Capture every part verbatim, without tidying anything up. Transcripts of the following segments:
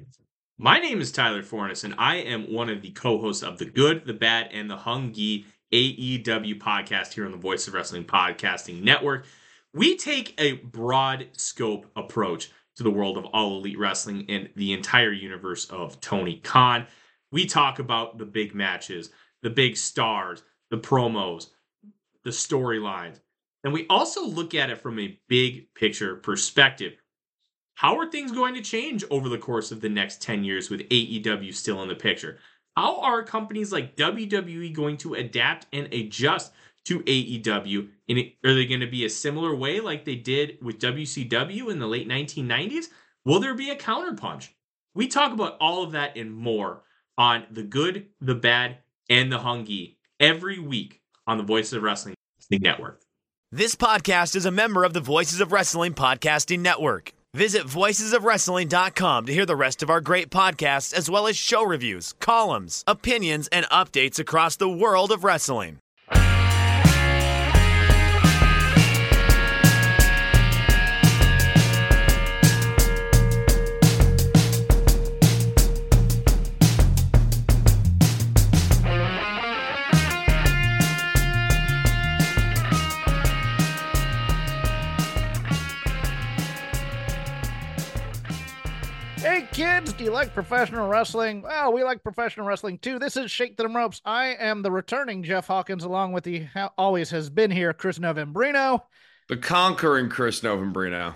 My name is Tyler Fornes, and I am one of the co-hosts of the Good, the Bad, and the Hungy A E W podcast here on the Voice of Wrestling Podcasting Network. We take a broad scope approach to the world of All Elite Wrestling and the entire universe of Tony Khan. We talk about the big matches, the big stars, the promos, the storylines, and we also look at it from a big picture perspective. How are things going to change over the course of the next ten years with A E W still in the picture? How are companies like W W E going to adapt and adjust to A E W? And are they going to be a similar way like they did with W C W in the late nineteen nineties? Will there be a counterpunch? We talk about all of that and more on The Good, the Bad, and the Hungy every week on the Voices of Wrestling Network. This podcast is a member of the Voices of Wrestling Podcasting Network. Visit voices of wrestling dot com to hear the rest of our great podcasts, as well as show reviews, columns, opinions, and updates across the world of wrestling. Hey kids, do you like professional wrestling? Well, we like professional wrestling too. This is Shake Them Ropes. I am the returning Jeff Hawkins, along with the ha- always has been here, Chris Novembrino. The conquering Chris Novembrino.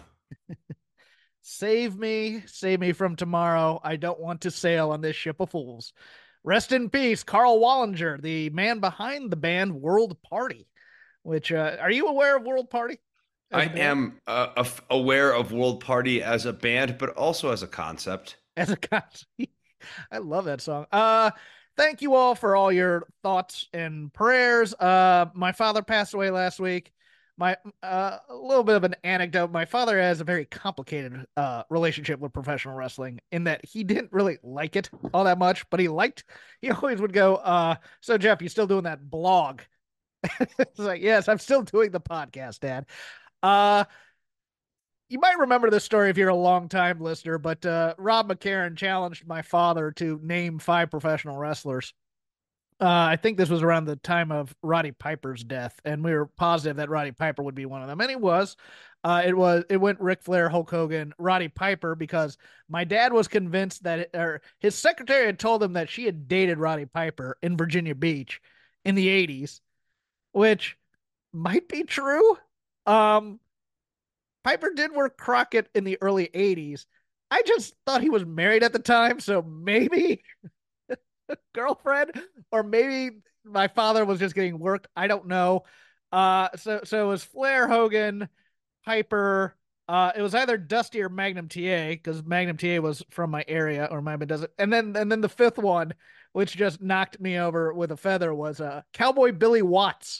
Save me, save me from tomorrow. I don't want to sail on this ship of fools. Rest in peace, Carl Wallinger, the man behind the band World Party. Which, uh, are you aware of World Party? I am uh, af- aware of World Party as a band, but also as a concept. As a concept. I love that song. Uh, thank you all for all your thoughts and prayers. Uh, my father passed away last week. My uh, a little bit of an anecdote. My father has a very complicated uh, relationship with professional wrestling in that he didn't really like it all that much, but he liked, he always would go, uh, so Jeff, you still doing that blog? It's like, yes, I'm still doing the podcast, Dad. Uh, you might remember this story if you're a long-time listener, but uh, Rob McCarron challenged my father to name five professional wrestlers. Uh, I think this was around the time of Roddy Piper's death, and we were positive that Roddy Piper would be one of them, and he was. Uh, it was. It went Ric Flair, Hulk Hogan, Roddy Piper, because my dad was convinced that, or his secretary had told him that she had dated Roddy Piper in Virginia Beach in the eighties, which might be true. Um, Piper did work Crockett in the early eighties. I just thought he was married at the time, so maybe girlfriend, or maybe my father was just getting worked. I don't know. Uh, so so it was Flair, Hogan, Piper. Uh, it was either Dusty or Magnum T A, because Magnum T A was from my area, or might have does it. And then and then the fifth one, which just knocked me over with a feather, was uh, Cowboy Billy Watts.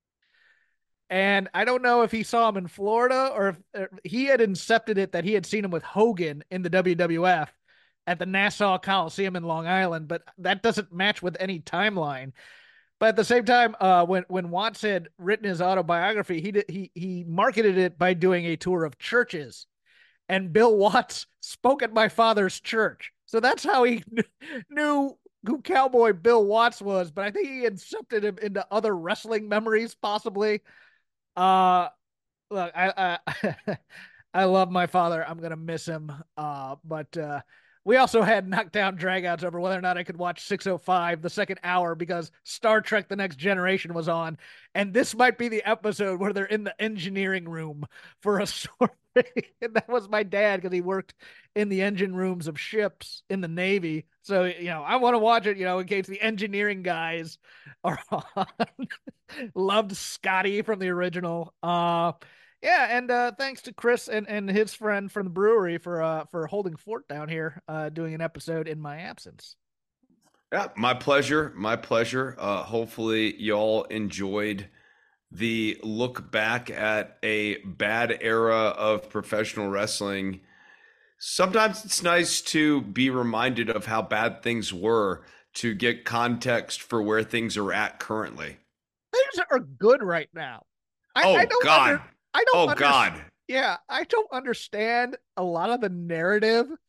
And I don't know if he saw him in Florida or if or he had incepted it that he had seen him with Hogan in the W W F at the Nassau Coliseum in Long Island, but that doesn't match with any timeline. But at the same time, uh, when when Watts had written his autobiography, he did, he he marketed it by doing a tour of churches, and Bill Watts spoke at my father's church, so that's how he knew who Cowboy Bill Watts was. But I think he incepted him into other wrestling memories, possibly. Uh, look, I, I, I love my father. I'm going to miss him. Uh, but, uh, we also had knockdown dragouts over whether or not I could watch six oh five the second hour because Star Trek The Next Generation was on. And this might be the episode where they're in the engineering room for a story. And that was my dad because he worked in the engine rooms of ships in the Navy. So, you know, I want to watch it, you know, in case the engineering guys are on. Loved Scotty from the original. Uh, yeah, and uh, thanks to Chris and, and his friend from the brewery for uh, for holding fort down here, uh, doing an episode in my absence. Yeah, my pleasure. My pleasure. Uh, hopefully, y'all enjoyed the look back at a bad era of professional wrestling. Sometimes it's nice to be reminded of how bad things were to get context for where things are at currently. Things are good right now. I, oh I don't God! Under, I don't. Oh under, God! Yeah, I don't understand a lot of the narrative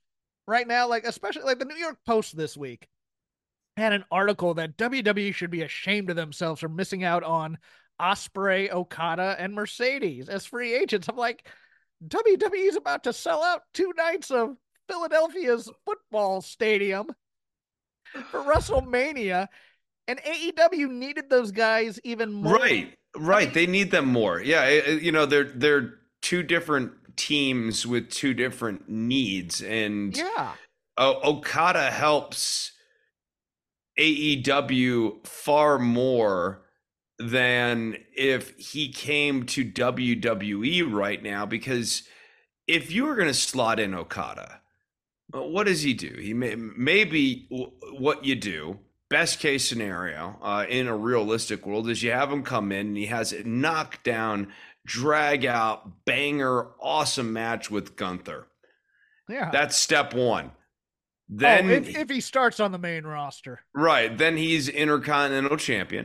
right now, like especially like the New York Post this week had an article that W W E should be ashamed of themselves for missing out on Osprey, Okada, and Mercedes as free agents. I'm like, W W E is about to sell out two nights of Philadelphia's football stadium for WrestleMania, and A E W needed those guys even more. Right, right. I mean, they need them more. Yeah, it, you know, they're they're two different teams with two different needs, and yeah, uh, Okada helps A E W far more than if he came to W W E right now, because if you were going to slot in Okada, what does he do? He may, maybe what you do, best case scenario, uh, in a realistic world, is you have him come in and he has a knockdown, drag out, banger, awesome match with Gunther. Yeah, that's step one. Then, oh, if, if he starts on the main roster, right? Then he's Intercontinental Champion,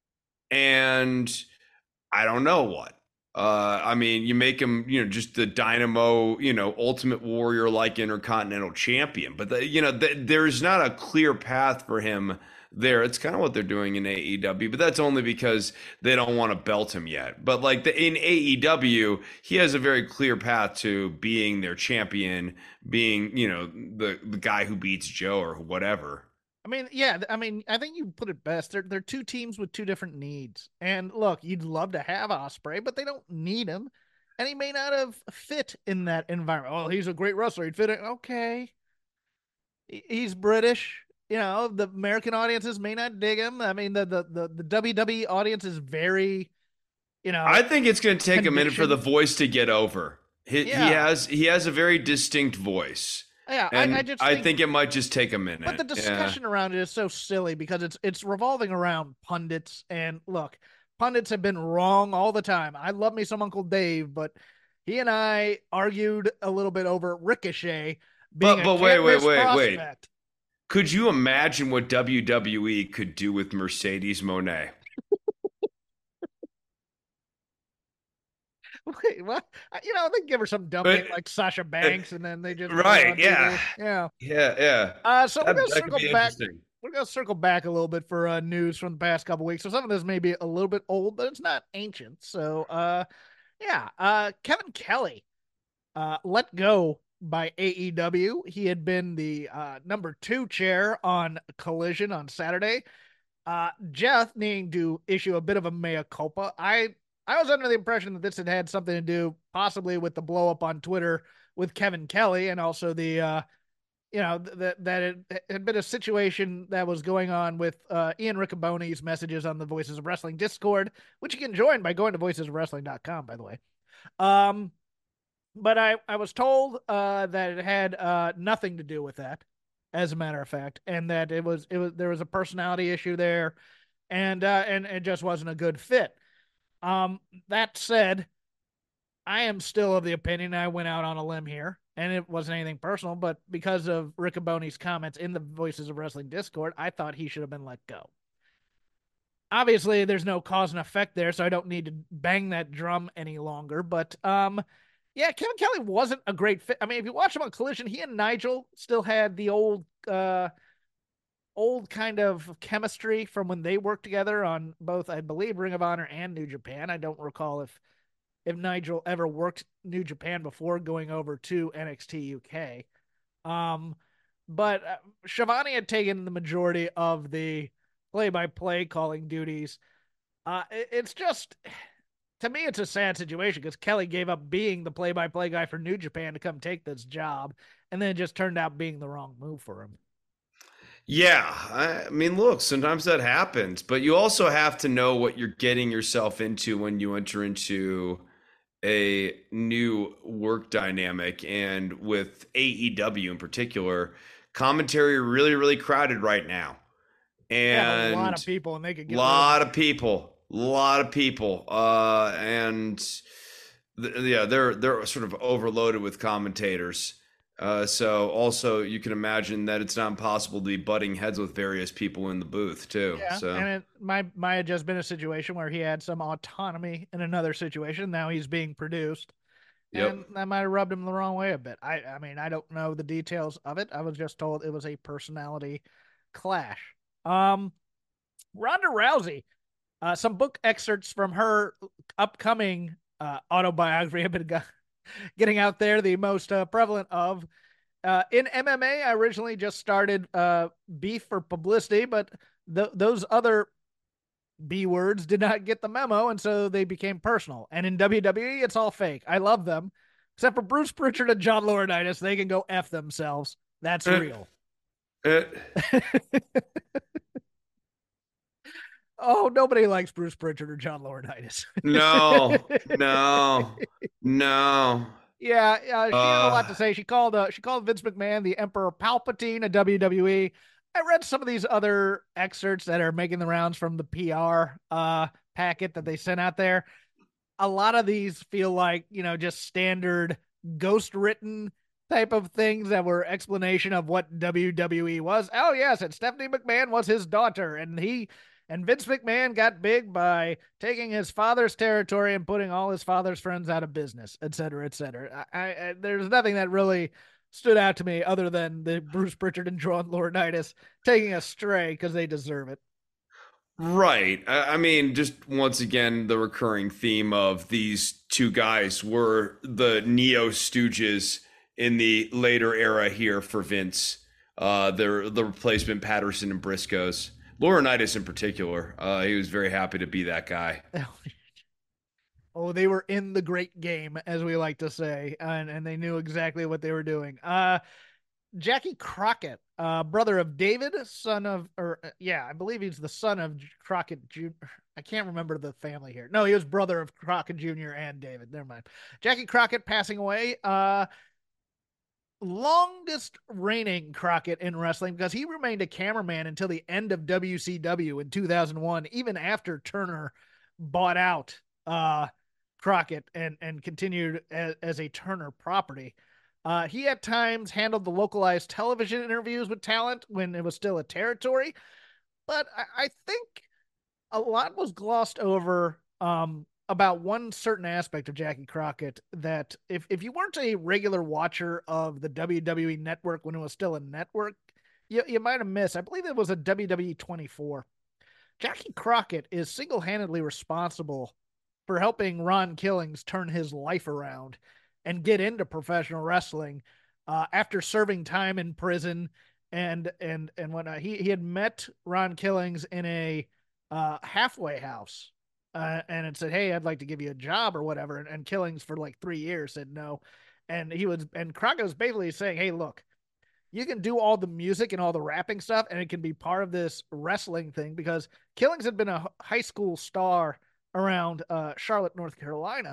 and I don't know what. Uh, I mean, you make him, you know, just the Dynamo, you know, Ultimate Warrior like Intercontinental Champion, but the, you know, the, there's not a clear path for him there. It's kind of what they're doing in A E W, but that's only because they don't want to belt him yet. But like the, in A E W, he has a very clear path to being their champion, being, you know, the the guy who beats Joe or whatever. I mean, yeah, I mean, I think you put it best. They're they're two teams with two different needs. And look, you'd love to have Osprey, but they don't need him, and he may not have fit in that environment. Oh, he's a great wrestler. He'd fit in. Okay, he's British. You know, the American audiences may not dig him. I mean, the the the, the W W E audience is very, you know. I think it's going to take a minute for the voice to get over. He, yeah. he has he has a very distinct voice. Yeah, and I, I just I think, think it might just take a minute. But the discussion yeah. around it is so silly because it's it's revolving around pundits. And look, pundits have been wrong all the time. I love me some Uncle Dave, but he and I argued a little bit over Ricochet being but, but a wait, wait, wait, prospect. wait. Could you imagine what W W E could do with Mercedes Moné? Wait, what? You know, they give her some dumb name like Sasha Banks, and then they just right, yeah, yeah, yeah, yeah. Uh, so that, we're gonna circle back. We're gonna circle back a little bit for uh, news from the past couple weeks. So some of this may be a little bit old, but it's not ancient. So, uh, yeah, uh, Kevin Kelly, uh, let go by A E W. He had been the uh, number two chair on Collision on Saturday. Uh, Jeff needing to issue a bit of a mea culpa. I I was under the impression that this had had something to do possibly with the blow up on Twitter with Kevin Kelly, and also the, uh, you know, that that it had been a situation that was going on with uh, Ian Riccoboni's messages on the Voices of Wrestling Discord, which you can join by going to voices of wrestling dot com, by the way. Um, but I, I was told uh, that it had uh, nothing to do with that, as a matter of fact, and that it was it was there was a personality issue there, and uh, and it just wasn't a good fit. Um, that said, I am still of the opinion, I went out on a limb here, and it wasn't anything personal, but because of Riccoboni's comments in the Voices of Wrestling Discord, I thought he should have been let go. Obviously, there's no cause and effect there, so I don't need to bang that drum any longer, but um, yeah, Kevin Kelly wasn't a great fit. I mean, if you watch him on Collision, he and Nigel still had the old uh old kind of chemistry from when they worked together on both, I believe, Ring of Honor and New Japan. I don't recall if if Nigel ever worked New Japan before going over to N X T U K. Um, but uh, Schiavone had taken the majority of the play-by-play calling duties. Uh, it, it's just, to me, it's a sad situation because Kelly gave up being the play-by-play guy for New Japan to come take this job, and then it just turned out being the wrong move for him. Yeah, I mean, look, sometimes that happens, but you also have to know what you're getting yourself into when you enter into a new work dynamic. And with A E W in particular, commentary really, really crowded right now. And yeah, a lot of people, and they could get a lot of people, a lot of people, uh, and th- yeah, they're they're sort of overloaded with commentators. Uh, so also you can imagine that it's not impossible to be butting heads with various people in the booth too. Yeah, so and it might might have just been a situation where he had some autonomy in another situation. Now he's being produced, Yep. And that might have rubbed him the wrong way a bit. I, I mean, I don't know the details of it. I was just told it was a personality clash. Um, Ronda Rousey, uh, some book excerpts from her upcoming uh, autobiography have been go- getting out there. The most uh, prevalent of uh, in M M A, I originally just started uh, beef for publicity, but th- those other B words did not get the memo, and so they became personal. And in W W E, it's all fake. I love them, except for Bruce Pritchard and John Laurinaitis. They can go F themselves. That's Eh, real. eh, Oh, nobody likes Bruce Pritchard or John Laurinaitis. no, no, no. Yeah, uh, she had a lot to Uh, say. She called uh, she called Vince McMahon the Emperor Palpatine of W W E. I read some of these other excerpts that are making the rounds from the P R uh, packet that they sent out there. A lot of these feel like, you know, just standard ghost written type of things that were explanation of what W W E was. Oh yes, and Stephanie McMahon was his daughter, and he and Vince McMahon got big by taking his father's territory and putting all his father's friends out of business, et cetera, et cetera. I, I, there's nothing that really stood out to me other than the Bruce Pritchard and John Laurinaitis taking a stray because they deserve it. right. I, I mean, just once again, the recurring theme of these two guys were the Neo Stooges in the later era here for Vince. Uh, the the replacement Patterson and Briscoes. Laurinaitis in particular, uh, he was very happy to be that guy. Oh, they were in the great game, as we like to say, and, and they knew exactly what they were doing. Uh, Jackie Crockett, uh, brother of David, son of, or uh, yeah, I believe he's the son of Crockett Junior I can't remember the family here. No, he was brother of Crockett Junior and David. Never mind. Jackie Crockett passing away. Uh, longest reigning Crockett in wrestling because he remained a cameraman until the end of W C W in two thousand one, even after Turner bought out uh, Crockett and, and continued as, as a Turner property. Uh, he at times handled the localized television interviews with talent when it was still a territory, but I, I think a lot was glossed over um, about one certain aspect of Jackie Crockett that if, if you weren't a regular watcher of the W W E network when it was still a network, you, you might have missed. I believe it was a W W E twenty-four. Jackie Crockett is single-handedly responsible for helping Ron Killings turn his life around and get into professional wrestling uh, after serving time in prison and and and whatnot. He he had met Ron Killings in a uh, halfway house, uh, and it said, "Hey, I'd like to give you a job or whatever." And, and Killings for like three years said no, and he was and Crockett was basically saying, "Hey, look, you can do all the music and all the rapping stuff, and it can be part of this wrestling thing," because Killings had been a high school star around uh, Charlotte, North Carolina.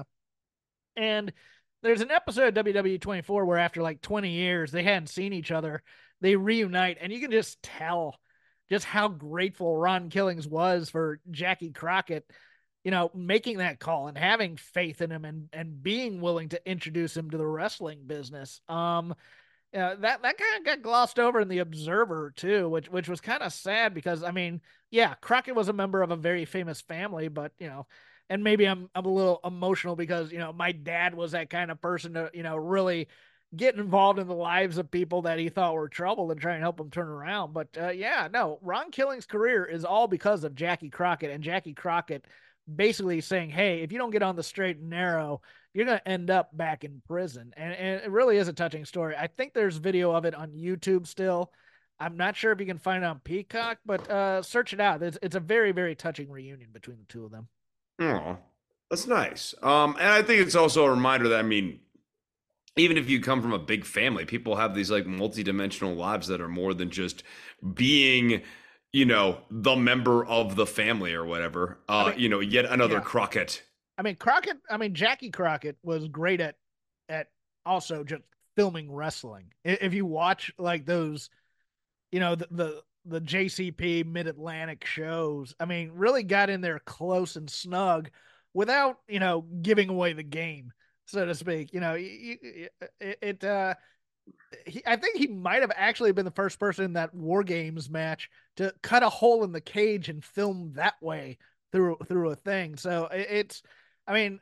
And there's an episode of W W E twenty-four where after like twenty years, they hadn't seen each other. They reunite, and you can just tell just how grateful Ron Killings was for Jackie Crockett, you know, making that call and having faith in him and, and being willing to introduce him to the wrestling business. Um, yeah, that that kind of got glossed over in the Observer too, which which was kind of sad because I mean, yeah, Crockett was a member of a very famous family, but you know, and maybe I'm I'm a little emotional because you know my dad was that kind of person to you know really get involved in the lives of people that he thought were trouble and try and help them turn around. But uh, yeah, no, Ron Killing's career is all because of Jackie Crockett and Jackie Crockett basically saying, "Hey, if you don't get on the straight and narrow, you're going to end up back in prison." And, and it really is a touching story. I think there's video of it on YouTube still. I'm not sure if you can find it on Peacock, but uh, search it out. It's, it's a very, very touching reunion between the two of them. Oh, that's nice. Um, and I think it's also a reminder that, I mean, even if you come from a big family, people have these like multi-dimensional lives that are more than just being, you know, the member of the family or whatever. Uh, I mean, you know, yet another yeah. Crockett. I mean, Crockett, I mean, Jackie Crockett was great at, at also just filming wrestling. If you watch like those, you know, the, the, the J C P Mid-Atlantic shows, I mean, really got in there close and snug without, you know, giving away the game, so to speak. You know, it, it uh, he, I think he might have actually been the first person in that War Games match to cut a hole in the cage and film that way through through a thing. So it, it's, I mean,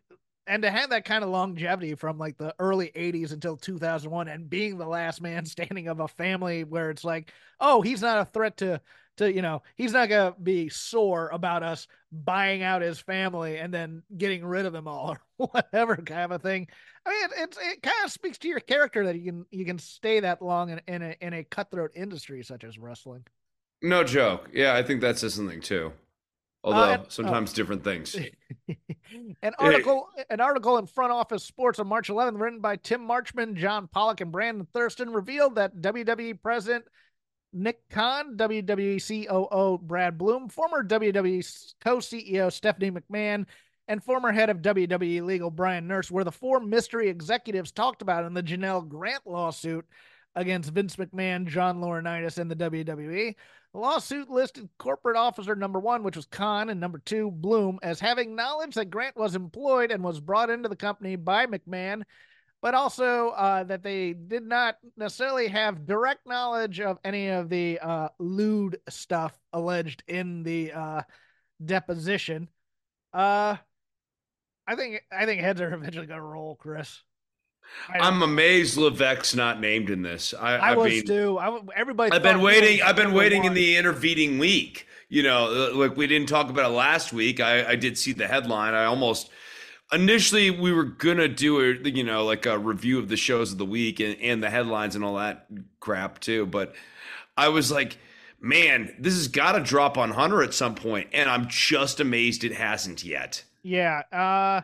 and to have that kind of longevity from like the early eighties until two thousand one and being the last man standing of a family where it's like, oh, he's not a threat to, to, you know, he's not going to be sore about us buying out his family and then getting rid of them all or whatever kind of a thing. I mean, it, it's, it kind of speaks to your character that you can, you can stay that long in, in a, in a cutthroat industry such as wrestling. No joke. Yeah, I think that says something too. Although Uh, and- sometimes different things. An article, an article in Front Office Sports on March eleventh, written by Tim Marchman, John Pollock, and Brandon Thurston, revealed that W W E President Nick Khan, W W E C O O Brad Bloom, former W W E co-C E O Stephanie McMahon, and former head of W W E Legal Brian Nurse were the four mystery executives talked about in the Janelle Grant lawsuit against Vince McMahon, John Laurinaitis, and the W W E. The lawsuit listed corporate officer number one, which was Khan, and number two, Bloom, as having knowledge that Grant was employed and was brought into the company by McMahon, but also uh, that they did not necessarily have direct knowledge of any of the uh, lewd stuff alleged in the uh, deposition. Uh, I think I think heads are eventually going to roll, Chris. I'm amazed Levesque's not named in this. I, I, I was mean, too. I, everybody. I've been thought he waiting. was I've been number waiting one. in the intervening week. You know, uh, like we didn't talk about it last week. I, I did see the headline. I almost initially we were gonna do a you know like a review of the shows of the week and, and the headlines and all that crap too. But I was like, man, this has got to drop on Hunter at some point, and I'm just amazed it hasn't yet. Yeah. Uh,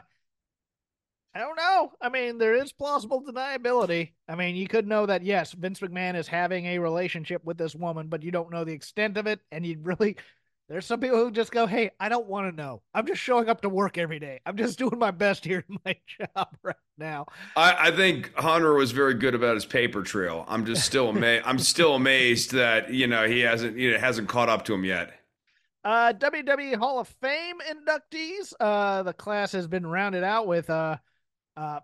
I don't know. I mean, there is plausible deniability. I mean, you could know that, yes, Vince McMahon is having a relationship with this woman, but you don't know the extent of it. And you really, there's some people who just go, hey, I don't want to know. I'm just showing up to work every day. I'm just doing my best here in my job right now. I, I think Hunter was very good about his paper trail. I'm just still amazed. I'm still amazed that, you know, he hasn't, you know, hasn't caught up to him yet. Uh, W W E Hall of Fame inductees. Uh, the class has been rounded out with, uh, Uh,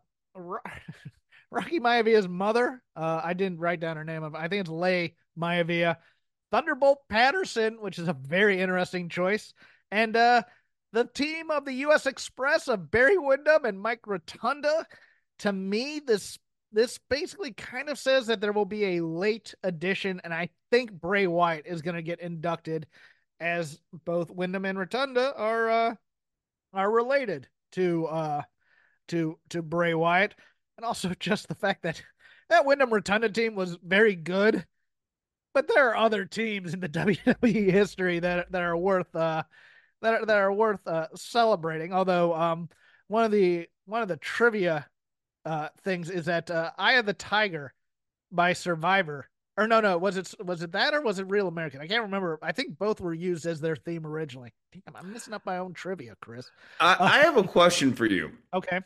Rocky Maevia's mother. Uh, I didn't write down her name. Of I think it's Leigh Maivia. Thunderbolt Patterson, which is a very interesting choice, and uh, the team of the U S Express of Barry Windham and Mike Rotunda. To me, this this basically kind of says that there will be a late addition, and I think Bray Wyatt is going to get inducted, as both Windham and Rotunda are uh, are related to. Uh, to to Bray Wyatt, and also just the fact that that Wyndham Rotunda team was very good, but there are other teams in the W W E history that that are worth uh that are, that are worth uh, celebrating. Although um one of the one of the trivia uh things is that uh, Eye of the Tiger by Survivor. Or no, no, was it was it that or was it Real American? I can't remember. I think both were used as their theme originally. Damn, I'm messing up my own trivia, Chris. I, Uh, I have a question for you. Okay.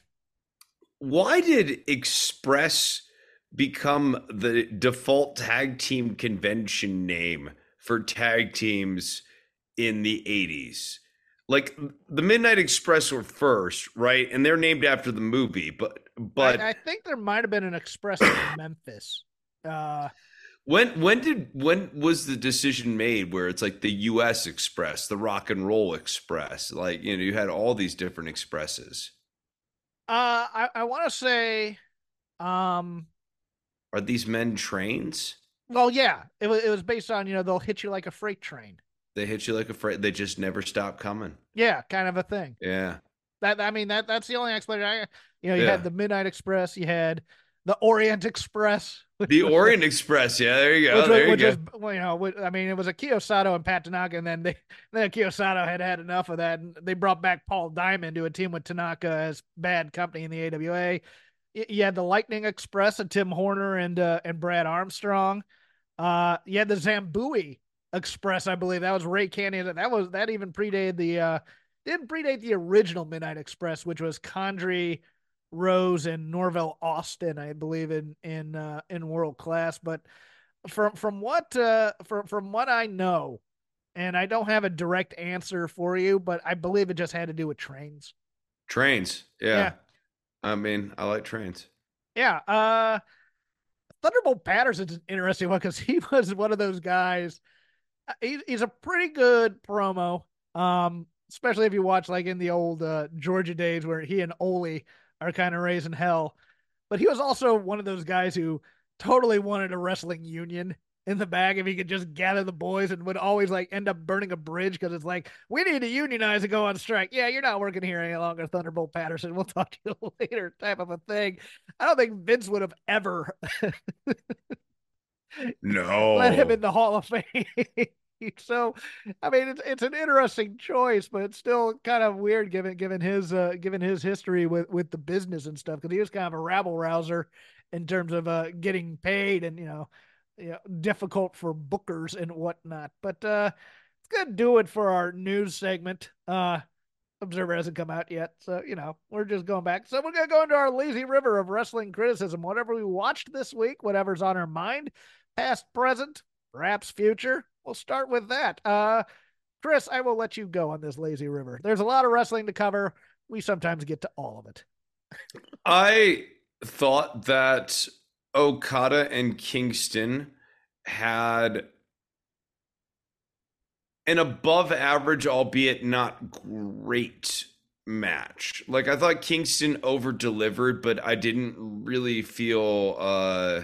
Why did Express become the default tag team convention name for tag teams in the eighties? Like the Midnight Express were first, right? And they're named after the movie, but but I, I think there might have been an Express in Memphis. Uh, when when did when was the decision made where it's like the U S Express, the Rock and Roll Express? Like, you know, you had all these different expresses. Uh, I, I want to say, um, Are these men trains? well, yeah, it was, it was based on, you know, they'll hit you like a freight train. They hit you like a freight. They just never stop coming. Yeah, kind of a thing. Yeah. That, I mean, that that's the only explanation. I, you know, you Yeah. had the Midnight Express, you had the Orient Express. The Orient Express. Yeah, there you go. Which, was, there you which go. is, well, you know, which- I mean, it was a Kiyosato and Pat Tanaka, and then they, then Kiyosato had had enough of that, and they brought back Paul Diamond to a team with Tanaka as bad company in the A W A. Y- You had the Lightning Express and Tim Horner and uh, and Brad Armstrong. Uh, you had the Zambui Express, I believe that was Ray Canyon. That was that even predated the uh, didn't predate the original Midnight Express, which was Condrey, Rose, and Norvell Austin, I believe, in in uh, in World Class. But from from what uh, from from what I know, and I don't have a direct answer for you, but I believe it just had to do with trains. Trains. Yeah. Yeah. I mean, I like trains. Yeah. Uh, Thunderbolt Patterson's an interesting one because he was one of those guys. uh, He, he's a pretty good promo. Um, especially if you watch like in the old uh, Georgia days where he and Ole are kind of raising hell. But he was also one of those guys who totally wanted a wrestling union in the back if he could just gather the boys, and would always like end up burning a bridge because it's like, we need to unionize and go on strike. Yeah, you're not working here any longer, Thunderbolt Patterson. We'll talk to you later, type of a thing. I don't think Vince would have ever No. let him in the Hall of Fame. So, I mean, it's it's an interesting choice, but it's still kind of weird given given his uh, given his history with with the business and stuff, because he was kind of a rabble rouser in terms of uh, getting paid, and you know, you know, difficult for bookers and whatnot. But uh, it's gonna do it for our news segment. Uh, Observer hasn't come out yet, so you know we're just going back. So we're gonna go into our lazy river of wrestling criticism. Whatever we watched this week, whatever's on our mind, past, present, perhaps future. We'll start with that. Uh, Chris, I will let you go on this lazy river. There's a lot of wrestling to cover. We sometimes get to all of it. I thought that Okada and Kingston had an above average, albeit not great match. Like, I thought Kingston over delivered, but I didn't really feel uh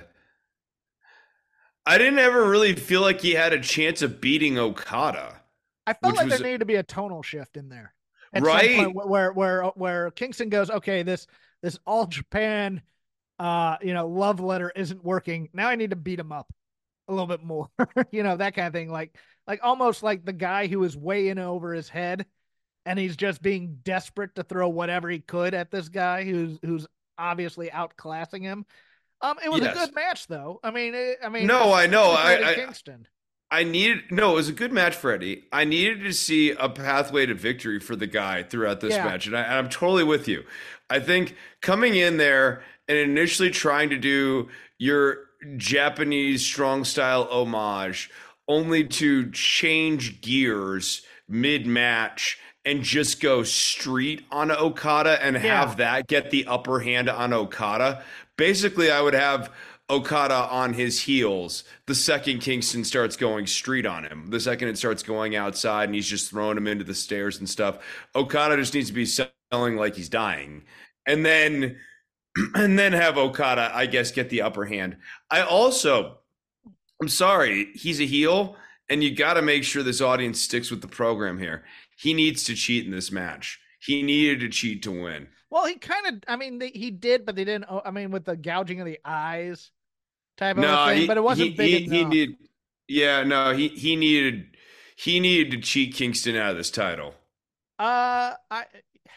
I didn't ever really feel like he had a chance of beating Okada. I felt Which like was- there needed to be a tonal shift in there. At some Right? point where where where Kingston goes, okay, this this all Japan uh you know love letter isn't working. Now I need to beat him up a little bit more. You know, that kind of thing. Like like almost like the guy who is way in over his head, and he's just being desperate to throw whatever he could at this guy who's who's obviously outclassing him. Um, it was Yes. a good match though. I mean, it, I mean, No, I know. especially I- I- Kingston. I needed no, it was a good match for Eddie. I needed to see a pathway to victory for the guy throughout this Yeah. match, and, I, and I'm totally with you. I think coming in there and initially trying to do your Japanese strong style homage, only to change gears mid match and just go street on Okada and Yeah. have that get the upper hand on Okada. Basically, I would have Okada on his heels the second Kingston starts going street on him. The second it starts going outside and he's just throwing him into the stairs and stuff. Okada just needs to be selling like he's dying. And then and then have Okada, I guess, get the upper hand. I also, I'm sorry, he's a heel, and you got to make sure this audience sticks with the program here. He needs to cheat in this match. He needed to cheat to win. Well, he kind of, I mean, they, he did, but they didn't. oh, I mean, with the gouging of the eyes type of a No, thing, he, but it wasn't he, big he, he enough. need, yeah, no, he he needed he needed to cheat Kingston out of this title. Uh, I,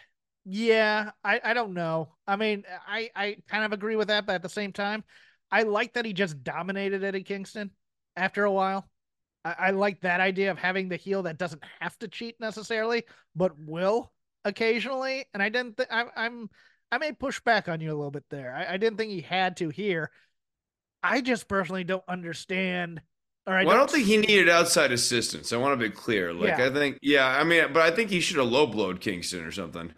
yeah, I, I don't know. I mean, I, I kind of agree with that, but at the same time, I like that he just dominated Eddie Kingston after a while. I, I like that idea of having the heel that doesn't have to cheat necessarily, but will occasionally. And I didn't think I'm, I may push back on you a little bit there. I, I didn't think he had to here. I just personally don't understand. Or I Well, I don't don't think he needed outside assistance. I want to be clear. Like, Yeah. I think, yeah, I mean, but I think he should have low blowed Kingston or something.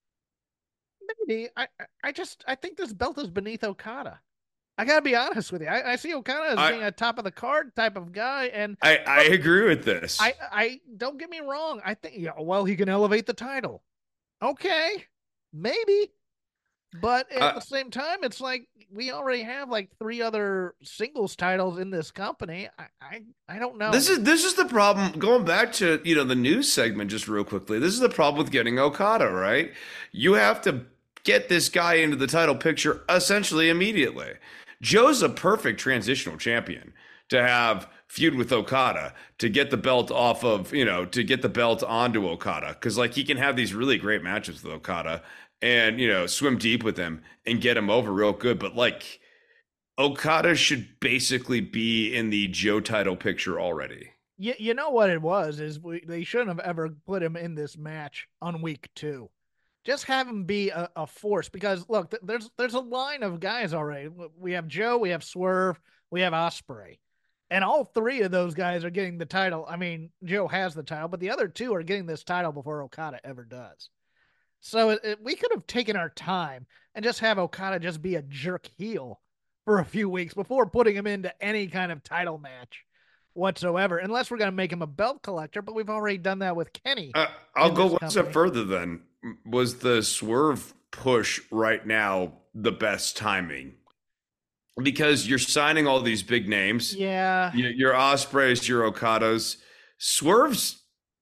maybe. I, I- I just, I think this belt is beneath Okada. I gotta be honest with you. I, I see Okada as I- being a top of the card type of guy, and I, I agree with this. I, I don't get me wrong. I think, yeah, well, he can elevate the title. Okay, maybe, but at Uh, the same time, it's like we already have like three other singles titles in this company. I, I, I don't know. This is this is the problem. Going back to you know the news segment, just real quickly. This is the problem with getting Okada, right? You have to get this guy into the title picture essentially immediately. Joe's a perfect transitional champion to have feud with Okada to get the belt off of you know to get the belt onto Okada because like he can have these really great matches with Okada and you know swim deep with him and get him over real good, but like. Okada should basically be in the Joe title picture already. you, you know what it was is we, they shouldn't have ever put him in this match on week two. Just have him be a, a force because look, th- there's there's a line of guys already. We have Joe, we have Swerve, we have Osprey, and all three of those guys are getting the title. I mean, Joe has the title, but the other two are getting this title before Okada ever does. So it, it, we could have taken our time and just have Okada just be a jerk heel for a few weeks before putting him into any kind of title match whatsoever, unless we're going to make him a belt collector. But we've already done that with Kenny. Uh, I'll in go this one company. step further then. Was the Swerve push right now the best timing? Because you're signing all these big names. Yeah. Y- Your Ospreys, your Okadas. Swerve's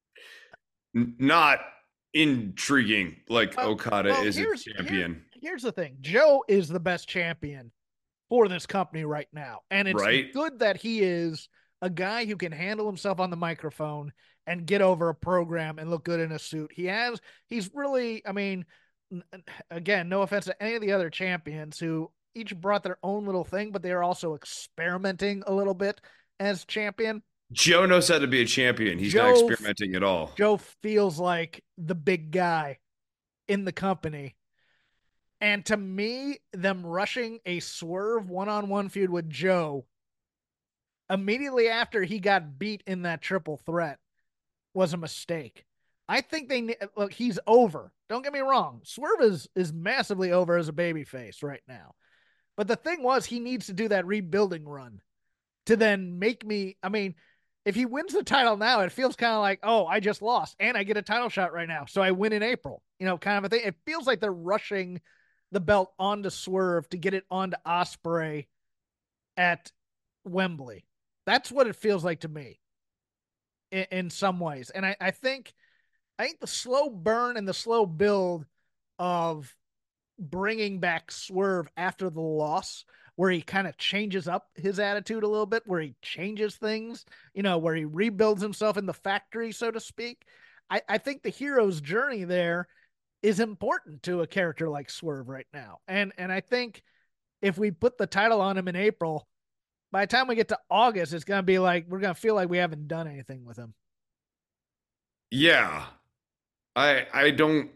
n- not intriguing like Well- Okada well, is a here's- champion. Here- here's the thing. Joe is the best champion for this company right now. And it's Right. good that he is a guy who can handle himself on the microphone and get over a program and look good in a suit. He has, he's really, I mean, n- n- again, no offense to any of the other champions who each brought their own little thing, but they are also experimenting a little bit as champion. Joe knows how to be a champion. He's Joe- not experimenting at all. Joe feels like the big guy in the company. And to me, them rushing a Swerve one-on-one feud with Joe immediately after he got beat in that triple threat was a mistake. I think they ne- look, he's over. Don't get me wrong. Swerve is is massively over as a babyface right now. But the thing was, he needs to do that rebuilding run to then make me, I mean, if he wins the title now, it feels kind of like, oh, I just lost and I get a title shot right now. So I win in April, you know, kind of a thing. It feels like they're rushing the belt onto Swerve to get it onto Ospreay at Wembley. That's what it feels like to me in, in some ways. And I, I think, I think the slow burn and the slow build of bringing back Swerve after the loss, where he kind of changes up his attitude a little bit, where he changes things, you know, where he rebuilds himself in the factory, so to speak. I, I think the hero's journey there is important to a character like Swerve right now. And and I think if we put the title on him in April, by the time we get to August, it's going to be like, we're going to feel like we haven't done anything with him. Yeah. I I don't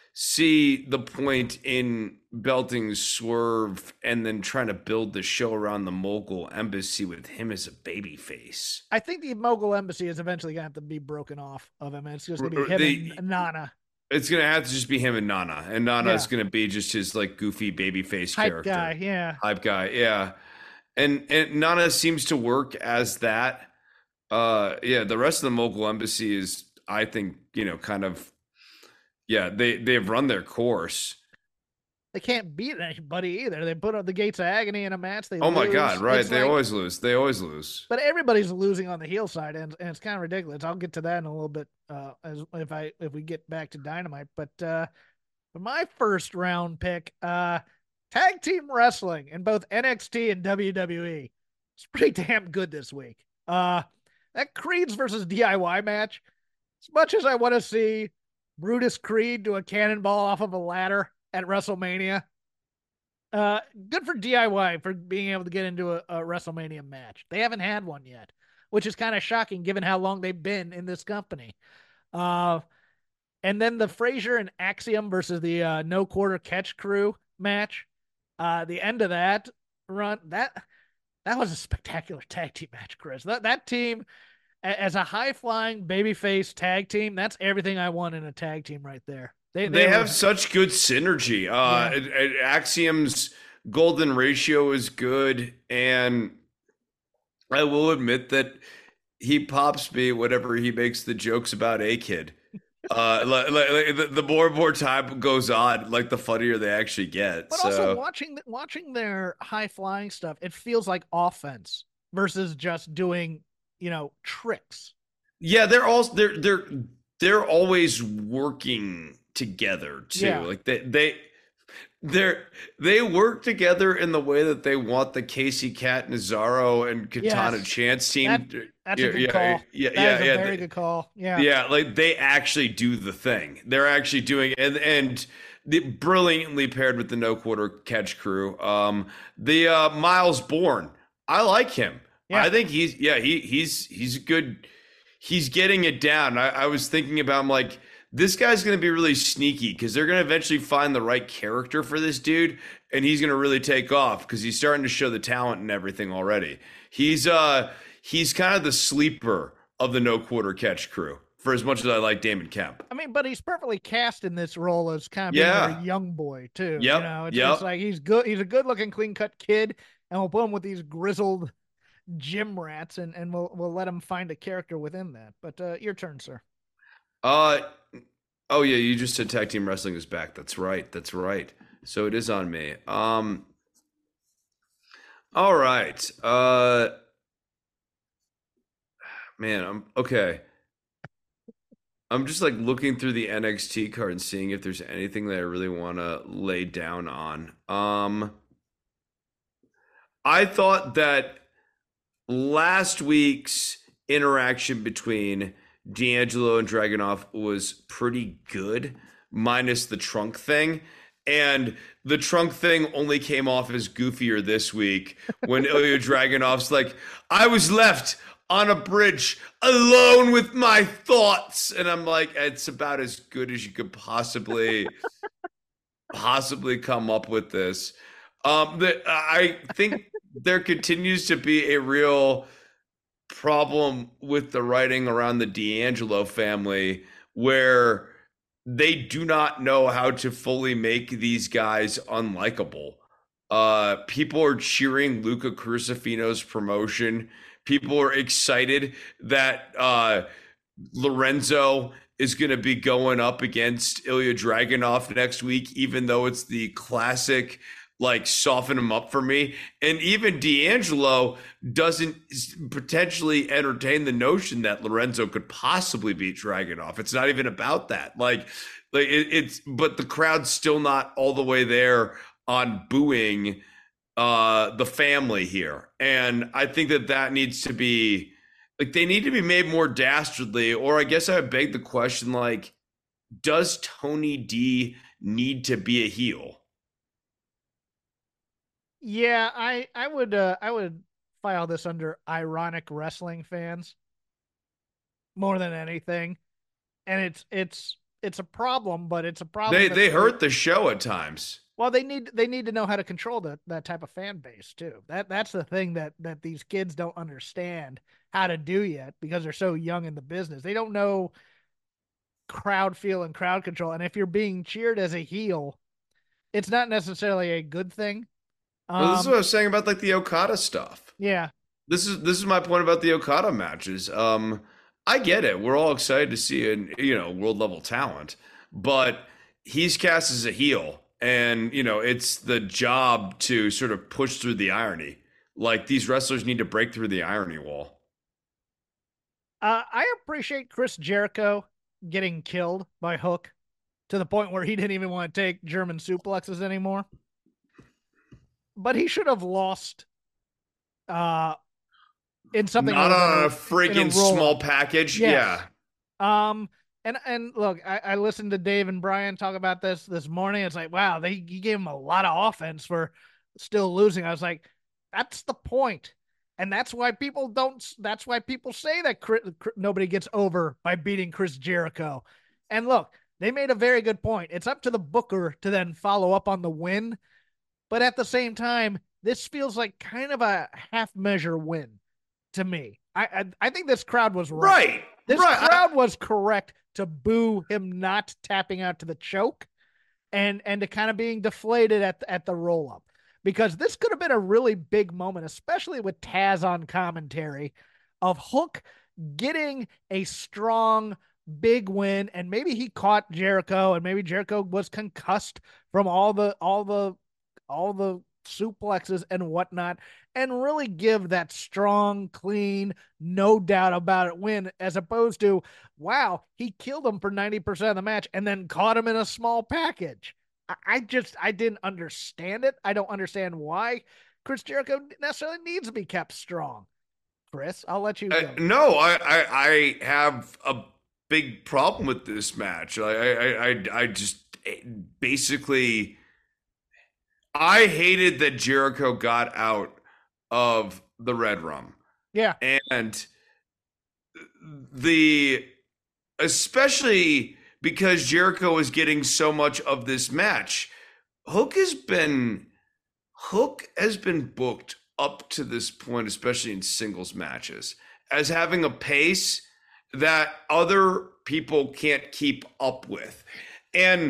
see the point in belting Swerve and then trying to build the show around the Mogul Embassy with him as a babyface. I think the Mogul Embassy is eventually going to have to be broken off of him. And it's just going to be him The- and Nana. It's gonna have to just be him and Nana, and Nana's Yeah. gonna be just his like goofy babyface Hype character, guy, yeah. hype guy, yeah. And and Nana seems to work as that. Uh, yeah. The rest of the Mogul Embassy is, I think, you know, kind of, yeah. They they've run their course. They can't beat anybody either. They put up the Gates of Agony in a match. They Oh my lose. God! Right? It's They like- always lose. They always lose. But everybody's losing on the heel side, and, and it's kind of ridiculous. I'll get to that in a little bit uh, as if I if we get back to Dynamite. But uh, for my first round pick, uh, tag team wrestling in both N X T and W W E. It's pretty damn good this week. Uh, that Creeds versus D I Y match. As much as I want to see Brutus Creed do a cannonball off of a ladder at WrestleMania, uh, good for D I Y for being able to get into a, a WrestleMania match. They haven't had one yet, which is kind of shocking given how long they've been in this company. Uh, and then the Frazier and Axiom versus the uh, No Quarter Catch Crew match. Uh, the end of that run, that that was a spectacular tag team match, Chris. That that team, a- as a high flying babyface tag team, that's everything I want in a tag team right there. They They were- have such good synergy. Uh, Yeah. and- and Axiom's golden ratio is good, and I will admit that he pops me whenever he makes the jokes about A Kid. Uh, like, like, like, the, the more and more time goes on, like the funnier they actually get. But so also watching watching their high flying stuff, it feels like offense versus just doing, you know, tricks. yeah, they're all they're they're they're always working together too. Yeah. Like they they they're they work together in the way that they want the Casey Cat Nazaro and Katana Yes. Chance team. That- to- That's yeah, a good yeah, call. Yeah, That yeah, is a yeah. very they- good call. Yeah. Yeah, like they actually do the thing. They're actually doing and and the, brilliantly paired with the No Quarter Catch Crew. Um, the uh, Miles Bourne, I like him. Yeah. I think he's yeah he he's he's good. He's getting it down. I, I was thinking about him like this guy's going to be really sneaky because they're going to eventually find the right character for this dude, and he's going to really take off because he's starting to show the talent and everything already. He's uh he's kind of the sleeper of the No Quarter Catch Crew. For as much as I like Damon Kemp, I mean, but he's perfectly cast in this role as kind of being Yeah. a young boy too. Yep, You know, it's, yep. it's like he's good. He's a good looking, clean cut kid, and we'll put him with these grizzled gym rats, and, and we'll we'll let them find a character within that. But uh, your turn, sir. Uh, oh yeah, you just said tag team wrestling is back. That's right. That's right. So it is on me. Um, all right. Uh, man, I'm okay. I'm just like looking through the N X T card and seeing if there's anything that I really want to lay down on. Um, I thought that last week's interaction between D'Angelo and Dragunov was pretty good, minus the trunk thing. And the trunk thing only came off as goofier this week when Ilya Dragunov's like, I was left on a bridge alone with my thoughts. And I'm like, it's about as good as you could possibly, possibly come up with this. Um, the, I think there continues to be a real problem with the writing around the D'Angelo family where they do not know how to fully make these guys unlikable. Uh, people are cheering Luca Crucifino's promotion. People are excited that uh, Lorenzo is going to be going up against Ilya Dragunov next week, even though it's the classic, like, soften him up for me. And even D'Angelo doesn't potentially entertain the notion that Lorenzo could possibly beat Dragunov. It's not even about that. Like, like it, it's, but the crowd's still not all the way there on booing uh, the family here. And I think that that needs to be, like, they need to be made more dastardly, or I guess I would beg the question, like, does Tony D need to be a heel? Yeah, I I would uh, I would file this under ironic wrestling fans more than anything, and it's it's it's a problem, but it's a problem. They they hurt the show at times. Well, they need they need to know how to control that that type of fan base too. That that's the thing that that these kids don't understand how to do yet because they're so young in the business. They don't know crowd feel and crowd control, and if you're being cheered as a heel, it's not necessarily a good thing. Well, this is what I was saying about like the Okada stuff. Yeah. This is this is my point about the Okada matches. Um, I get it. We're all excited to see an you know world level talent, but he's cast as a heel, and you know it's the job to sort of push through the irony. Like these wrestlers need to break through the irony wall. Uh, I appreciate Chris Jericho getting killed by Hook to the point where he didn't even want to take German suplexes anymore. But he should have lost uh, in something not on a, a freaking a small package. Yes. Yeah. Um. And and look, I, I listened to Dave and Brian talk about this this morning. It's like, wow, they he gave him a lot of offense for still losing. I was like, that's the point, and that's why people don't. That's why people say that Chris, nobody gets over by beating Chris Jericho. And look, they made a very good point. It's up to the booker to then follow up on the win. But at the same time, this feels like kind of a half measure win to me. I I, I think this crowd was right. Right. This right. crowd was correct to boo him not tapping out to the choke and and to kind of being deflated at, at the roll up. Because this could have been a really big moment, especially with Taz on commentary, of Hook getting a strong big win, and maybe he caught Jericho, and maybe Jericho was concussed from all the all the all the suplexes and whatnot, and really give that strong, clean, no doubt about it win, as opposed to, wow, he killed him for ninety percent of the match and then caught him in a small package. I, I just, I didn't understand it. I don't understand why Chris Jericho necessarily needs to be kept strong. Chris, I'll let you go. Uh, no, I, I, I have a big problem with this match. I, I, I, I just basically... I hated that Jericho got out of the Red Rum. Yeah. And the, especially because Jericho was getting so much of this match, Hook has been, Hook has been booked up to this point, especially in singles matches, as having a pace that other people can't keep up with. And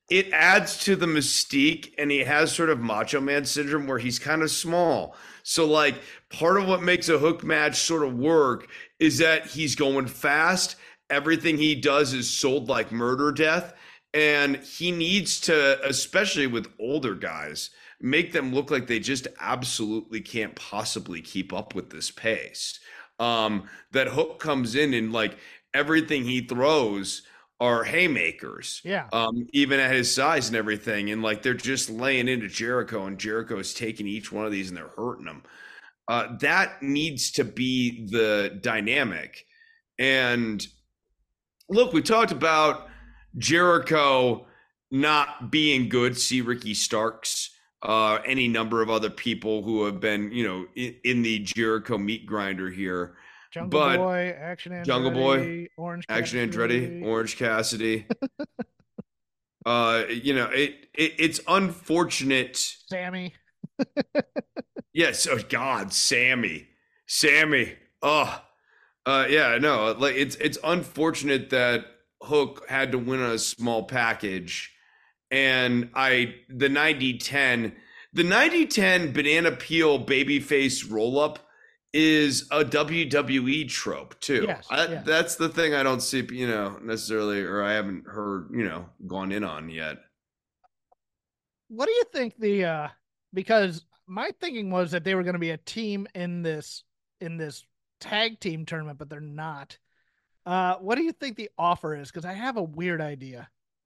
it adds to the mystique, and he has sort of Macho Man syndrome where he's kind of small. So like part of what makes a Hook match sort of work is that he's going fast. Everything he does is sold like murder death. And he needs to, especially with older guys, make them look like they just absolutely can't possibly keep up with this pace. Um, that Hook comes in and like everything he throws are haymakers. Yeah. Um, even at his size and everything. And like they're just laying into Jericho, and Jericho is taking each one of these and they're hurting him. Uh, that needs to be the dynamic. And look, we talked about Jericho not being good. See Ricky Starks, uh, any number of other people who have been, you know, in, in the Jericho meat grinder here. Jungle but Boy, Action Andretti, Jungle Boy, Orange Action Cassidy. Andretti, Orange Cassidy. uh, you know, it, it it's unfortunate. Sammy. Yes, oh God, Sammy, Sammy. Oh, uh, yeah, no, like it's it's unfortunate that Hook had to win a small package, and I the ninety ten, the ninety ten banana peel babyface roll up is a W W E trope too. Yes, I, yes. That's the thing I don't see, you know, necessarily, or I haven't heard, you know, gone in on yet. What do you think the uh because my thinking was that they were going to be a team in this in this tag team tournament, but they're not. Uh what do you think the offer is? Because I have a weird idea.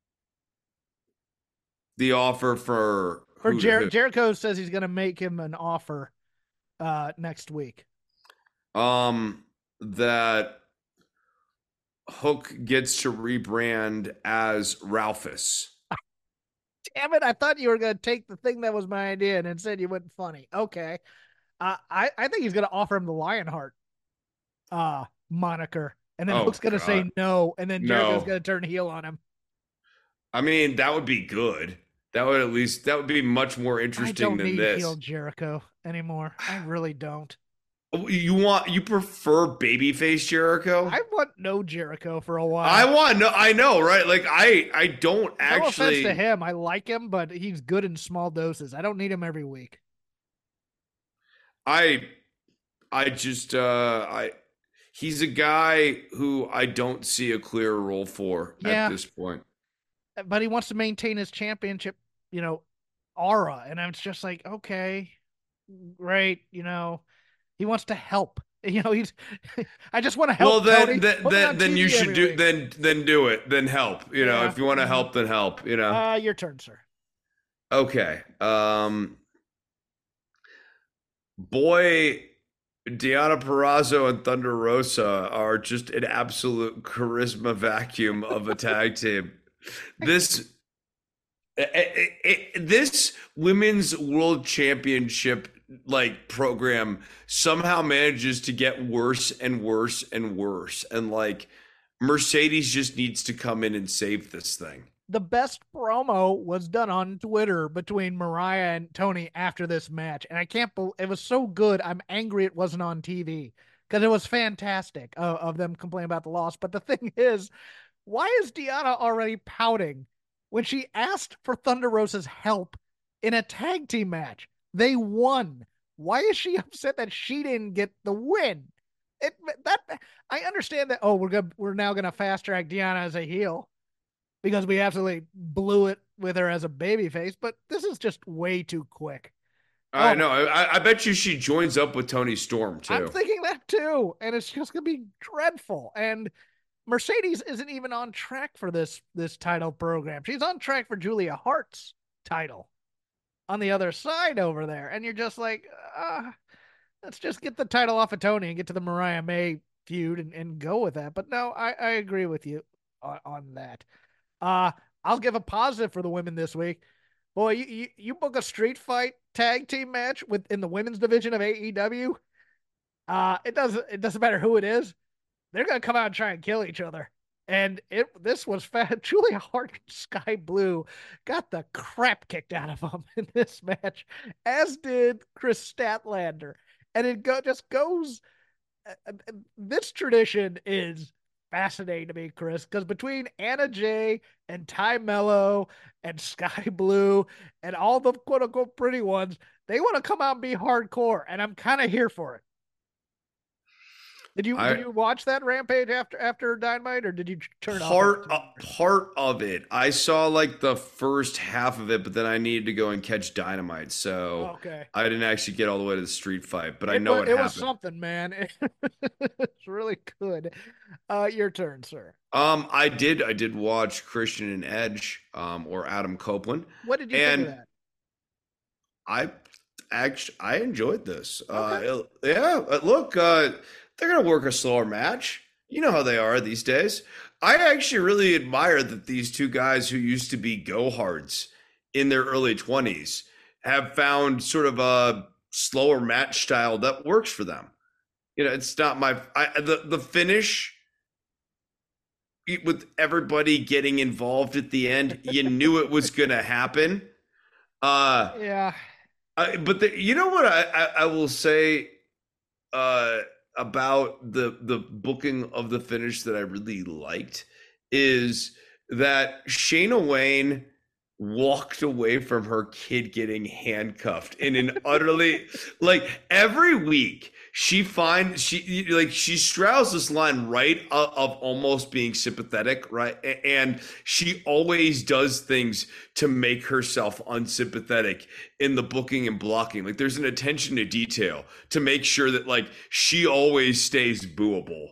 The offer for For who to Jer- who? Jericho says he's going to make him an offer uh next week. Um, that Hook gets to rebrand as Ralphus. Damn it! I thought you were going to take the thing that was my idea, and instead you went funny. Okay, uh, I I think he's going to offer him the Lionheart uh moniker, and then Oh, Hook's going to say God. no, and then Jericho's No. going to turn heel on him. I mean, that would be good. That would at least that would be much more I interesting don't than need this. heel Jericho anymore. I really don't. You want you prefer babyface Jericho? I want no Jericho for a while. I want no. I know, right? Like I I don't No offense actually. to him. I like him, but he's good in small doses. I don't need him every week. I I just uh I he's a guy who I don't see a clear role for Yeah. at this point. But he wants to maintain his championship, you know, aura. And I'm just like, okay, great. You know, he wants to help. You know, he's. I just want to help. Well, then Tony. then Put me then, on then T V you should every do week. then then do it. Then help. You know, Yeah. if you want to Mhm. help, then help. You know. Uh, your turn, sir. Okay. Um boy, Deonna Purrazzo and Thunder Rosa are just an absolute charisma vacuum of a tag team. This it, it, it- this women's world championship like program somehow manages to get worse and worse and worse, and like Mercedes just needs to come in and save this thing. The best promo was done on Twitter between Mariah and Tony after this match, and I can't believe it was so good. I'm angry it wasn't on T V because it was fantastic of, of them complaining about the loss. But the thing is, why is Deonna already pouting when she asked for Thunder Rosa's help in a tag team match? They won. Why is she upset that she didn't get the win? It that I understand that. Oh, we're gonna we're now gonna fast track Deonna as a heel because we absolutely blew it with her as a babyface, but this is just way too quick. I Oh. know. I, I bet you she joins up with Tony Storm too. I'm thinking that too, and it's just gonna be dreadful. And Mercedes isn't even on track for this this title program. She's on track for Julia Hart's title on the other side over there, and you're just like, uh, let's just get the title off of Tony and get to the Mariah May feud and, and go with that. But no, I, I agree with you on, on that. Uh, I'll give a positive for the women this week. Boy, you, you, you book a street fight tag team match with in the women's division of A E W. Uh, it doesn't it doesn't matter who it is. They're gonna come out and try and kill each other. And it this was fat. Julia Hart and Sky Blue got the crap kicked out of them in this match, as did Chris Statlander. And it go, just goes. Uh, this tradition is fascinating to me, Chris, because between Anna Jay and Ty Mello and Sky Blue and all the quote unquote pretty ones, they want to come out and be hardcore, and I'm kind of here for it. Did you I, did you watch that Rampage after after Dynamite, or did you turn part off? uh, part of it, I saw like the first half of it, but then I needed to go and catch Dynamite, so Okay. I didn't actually get all the way to the street fight. But I It, know was, it it happened. was something, man. It's really good. Uh, your turn, sir. Um, I did I did watch Christian and Edge, um, or Adam Copeland. What did you and think of that? I actually I enjoyed this. Okay. Uh, it- yeah, uh, look, uh, they're gonna work a slower match. You know how they are these days. I actually really admire that these two guys who used to be go-hards in their early twenties have found sort of a slower match style that works for them. You know, it's not my I, the the finish with everybody getting involved at the end. You knew it was gonna happen. Uh, Yeah. I, but the, you know what I, I, I will say uh, about the the booking of the finish that I really liked is that Shayna Wayne walked away from her kid getting handcuffed in an utterly like every week she finds she like she straddles this line right of, of almost being sympathetic, right? And she always does things to make herself unsympathetic in the booking and blocking. Like there's an attention to detail to make sure that like she always stays booable.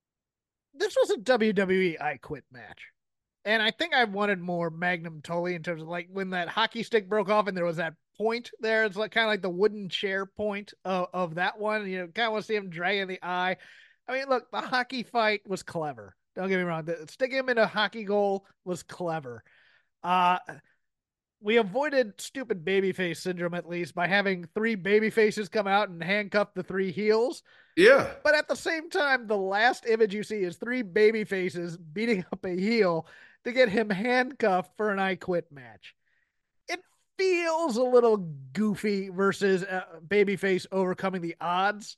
This was a W W E I Quit match. And I think I wanted more Magnum Tully in terms of like when that hockey stick broke off and there was that point there. It's like kind of like the wooden chair point of, of that one. You know, kind of want to see him dragging the eye. I mean, look, the hockey fight was clever. Don't get me wrong. The, sticking him in a hockey goal was clever. Uh, we avoided stupid babyface syndrome at least by having three baby faces come out and handcuff the three heels. Yeah. But at the same time, the last image you see is three baby faces beating up a heel to get him handcuffed for an I Quit match. It feels a little goofy versus uh, babyface overcoming the odds.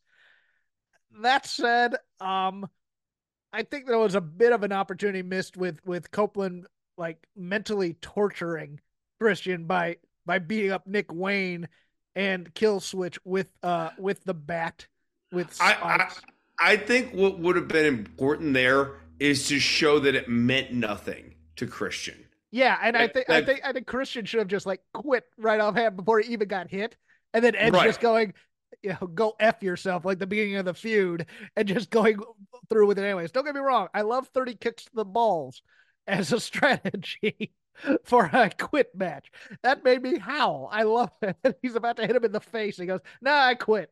That said, um, I think there was a bit of an opportunity missed with with Copeland like mentally torturing Christian by by beating up Nick Wayne and Kill Switch with uh with the bat with spikes. I, I I think what would have been important there is to show that it meant nothing to Christian. Yeah, and I think I That- think I think Christian should have just like quit right offhand before he even got hit, and then Edge Right. just going, you know, go f yourself like the beginning of the feud, and just going through with it anyways. Don't get me wrong, I love thirty kicks to the balls as a strategy for a quit match. That made me howl. I love it. He's about to hit him in the face. He goes, "Nah, I quit."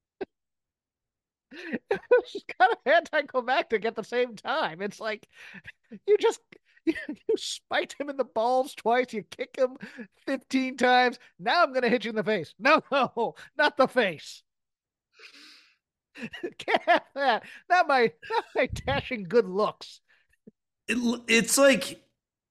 It's kind of anticlimactic at the same time. It's like you just you, you spiked him in the balls twice. You kick him fifteen times. Now I'm gonna hit you in the face. No, no, not the face. Can't have that. Not my not my dashing good looks. it, it's like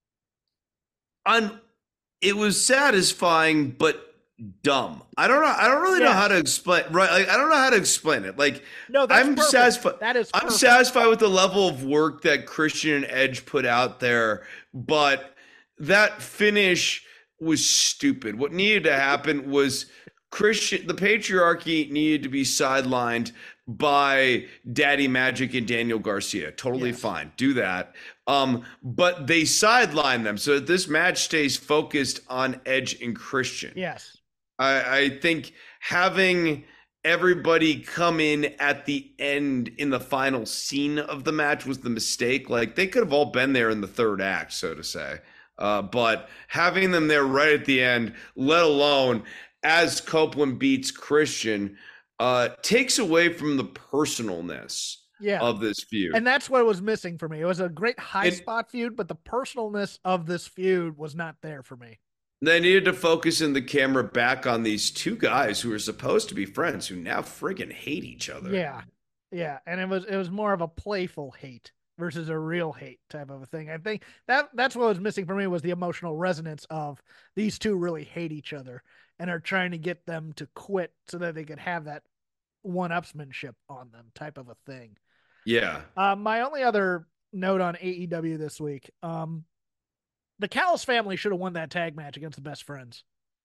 on it was satisfying but dumb. I don't know. I don't really know Yeah. how to explain. Right? Like I don't know how to explain it. Like No, that's I'm perfect. satisfied. That is I'm perfect. satisfied with the level of work that Christian and Edge put out there, but that finish was stupid. What needed to happen was Christian, the patriarchy needed to be sidelined by Daddy Magic and Daniel Garcia. Totally Yes. fine. Do that. Um, but they sideline them so that this match stays focused on Edge and Christian. Yes. I, I think having everybody come in at the end in the final scene of the match was the mistake. Like they could have all been there in the third act, so to say. Uh, but having them there right at the end, let alone as Copeland beats Christian, uh, takes away from the personalness Yeah. of this feud. And that's what was missing for me. It was a great high And- spot feud, but the personalness of this feud was not there for me. They needed to focus in the camera back on these two guys who are supposed to be friends who now friggin' hate each other. Yeah. Yeah. And it was it was more of a playful hate versus a real hate type of a thing. I think that that's what was missing for me was the emotional resonance of these two really hate each other and are trying to get them to quit so that they could have that one upsmanship on them type of a thing. Yeah. Uh, my only other note on A E W this week. Um, the Callis family should have won that tag match against the Best Friends.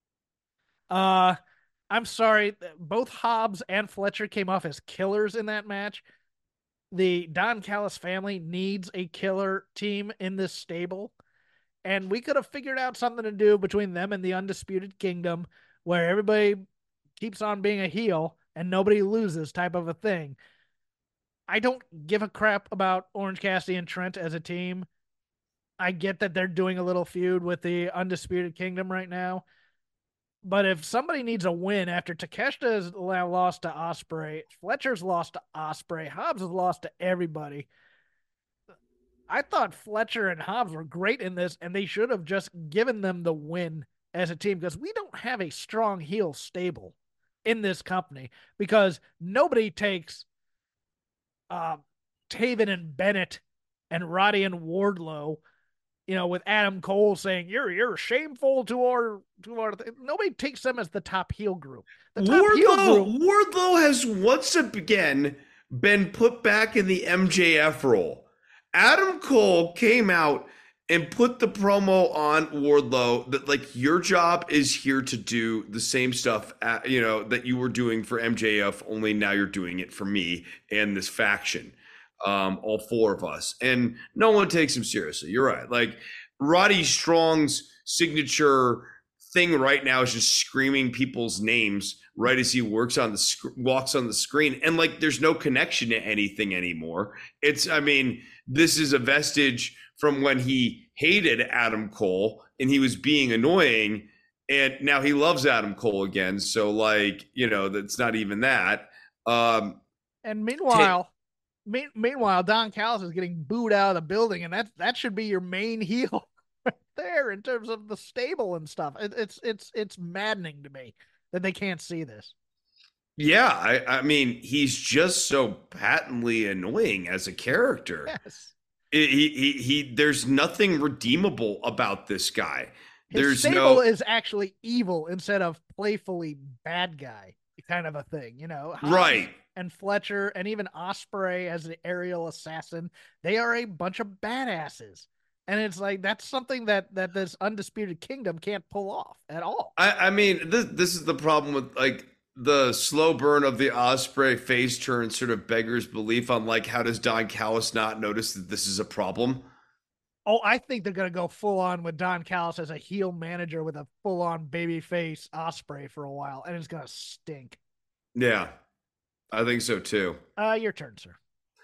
Uh, I'm sorry, both Hobbs and Fletcher came off as killers in that match. The Don Callis family needs a killer team in this stable, and we could have figured out something to do between them and the Undisputed Kingdom where everybody keeps on being a heel and nobody loses type of a thing. I don't give a crap about Orange Cassidy and Trent as a team. I get that they're doing a little feud with the Undisputed Kingdom right now. But if somebody needs a win after Takeshita's lost to Ospreay, Fletcher's lost to Ospreay, Hobbs has lost to everybody. I thought Fletcher and Hobbs were great in this, and they should have just given them the win as a team because we don't have a strong heel stable in this company because nobody takes uh, Taven and Bennett and Roddy and Wardlow, you know, with Adam Cole saying you're you're shameful to our to our th-. Nobody takes them as the top heel group. The top Wardlow, heel group. Wardlow has once again been put back in the M J F role. Adam Cole came out and put the promo on Wardlow that like your job is here to do the same stuff at, you know that you were doing for M J F, only now you're doing it for me and this faction. Um, all four of us, and no one takes him seriously. You're right. Like Roddy Strong's signature thing right now is just screaming people's names right as he works on the sc- walks on the screen, and like there's no connection to anything anymore. It's, I mean, this is a vestige from when he hated Adam Cole and he was being annoying, and now he loves Adam Cole again. So like, you know, that's not even that. Um, and meanwhile. T- Meanwhile, Don Callis is getting booed out of the building, and that that should be your main heel right there in terms of the stable and stuff. It, it's it's it's maddening to me that they can't see this. Yeah, I, I mean, he's just so patently annoying as a character. Yes, it, he, he he. There's nothing redeemable about this guy. His There's stable no is actually evil instead of playfully bad guy kind of a thing, you know. Hobbs right. And Fletcher and even Ospreay as the aerial assassin, they are a bunch of badasses. And it's like, that's something that, that this Undisputed Kingdom can't pull off at all. I, I mean, this, this is the problem with like the slow burn of the Ospreay face turn sort of beggars belief on like, how does Don Callis not notice that this is a problem? Oh, I think they're going to go full on with Don Callis as a heel manager with a full on baby face Ospreay for a while. And it's going to stink. Yeah. I think so too. Uh, your turn, sir.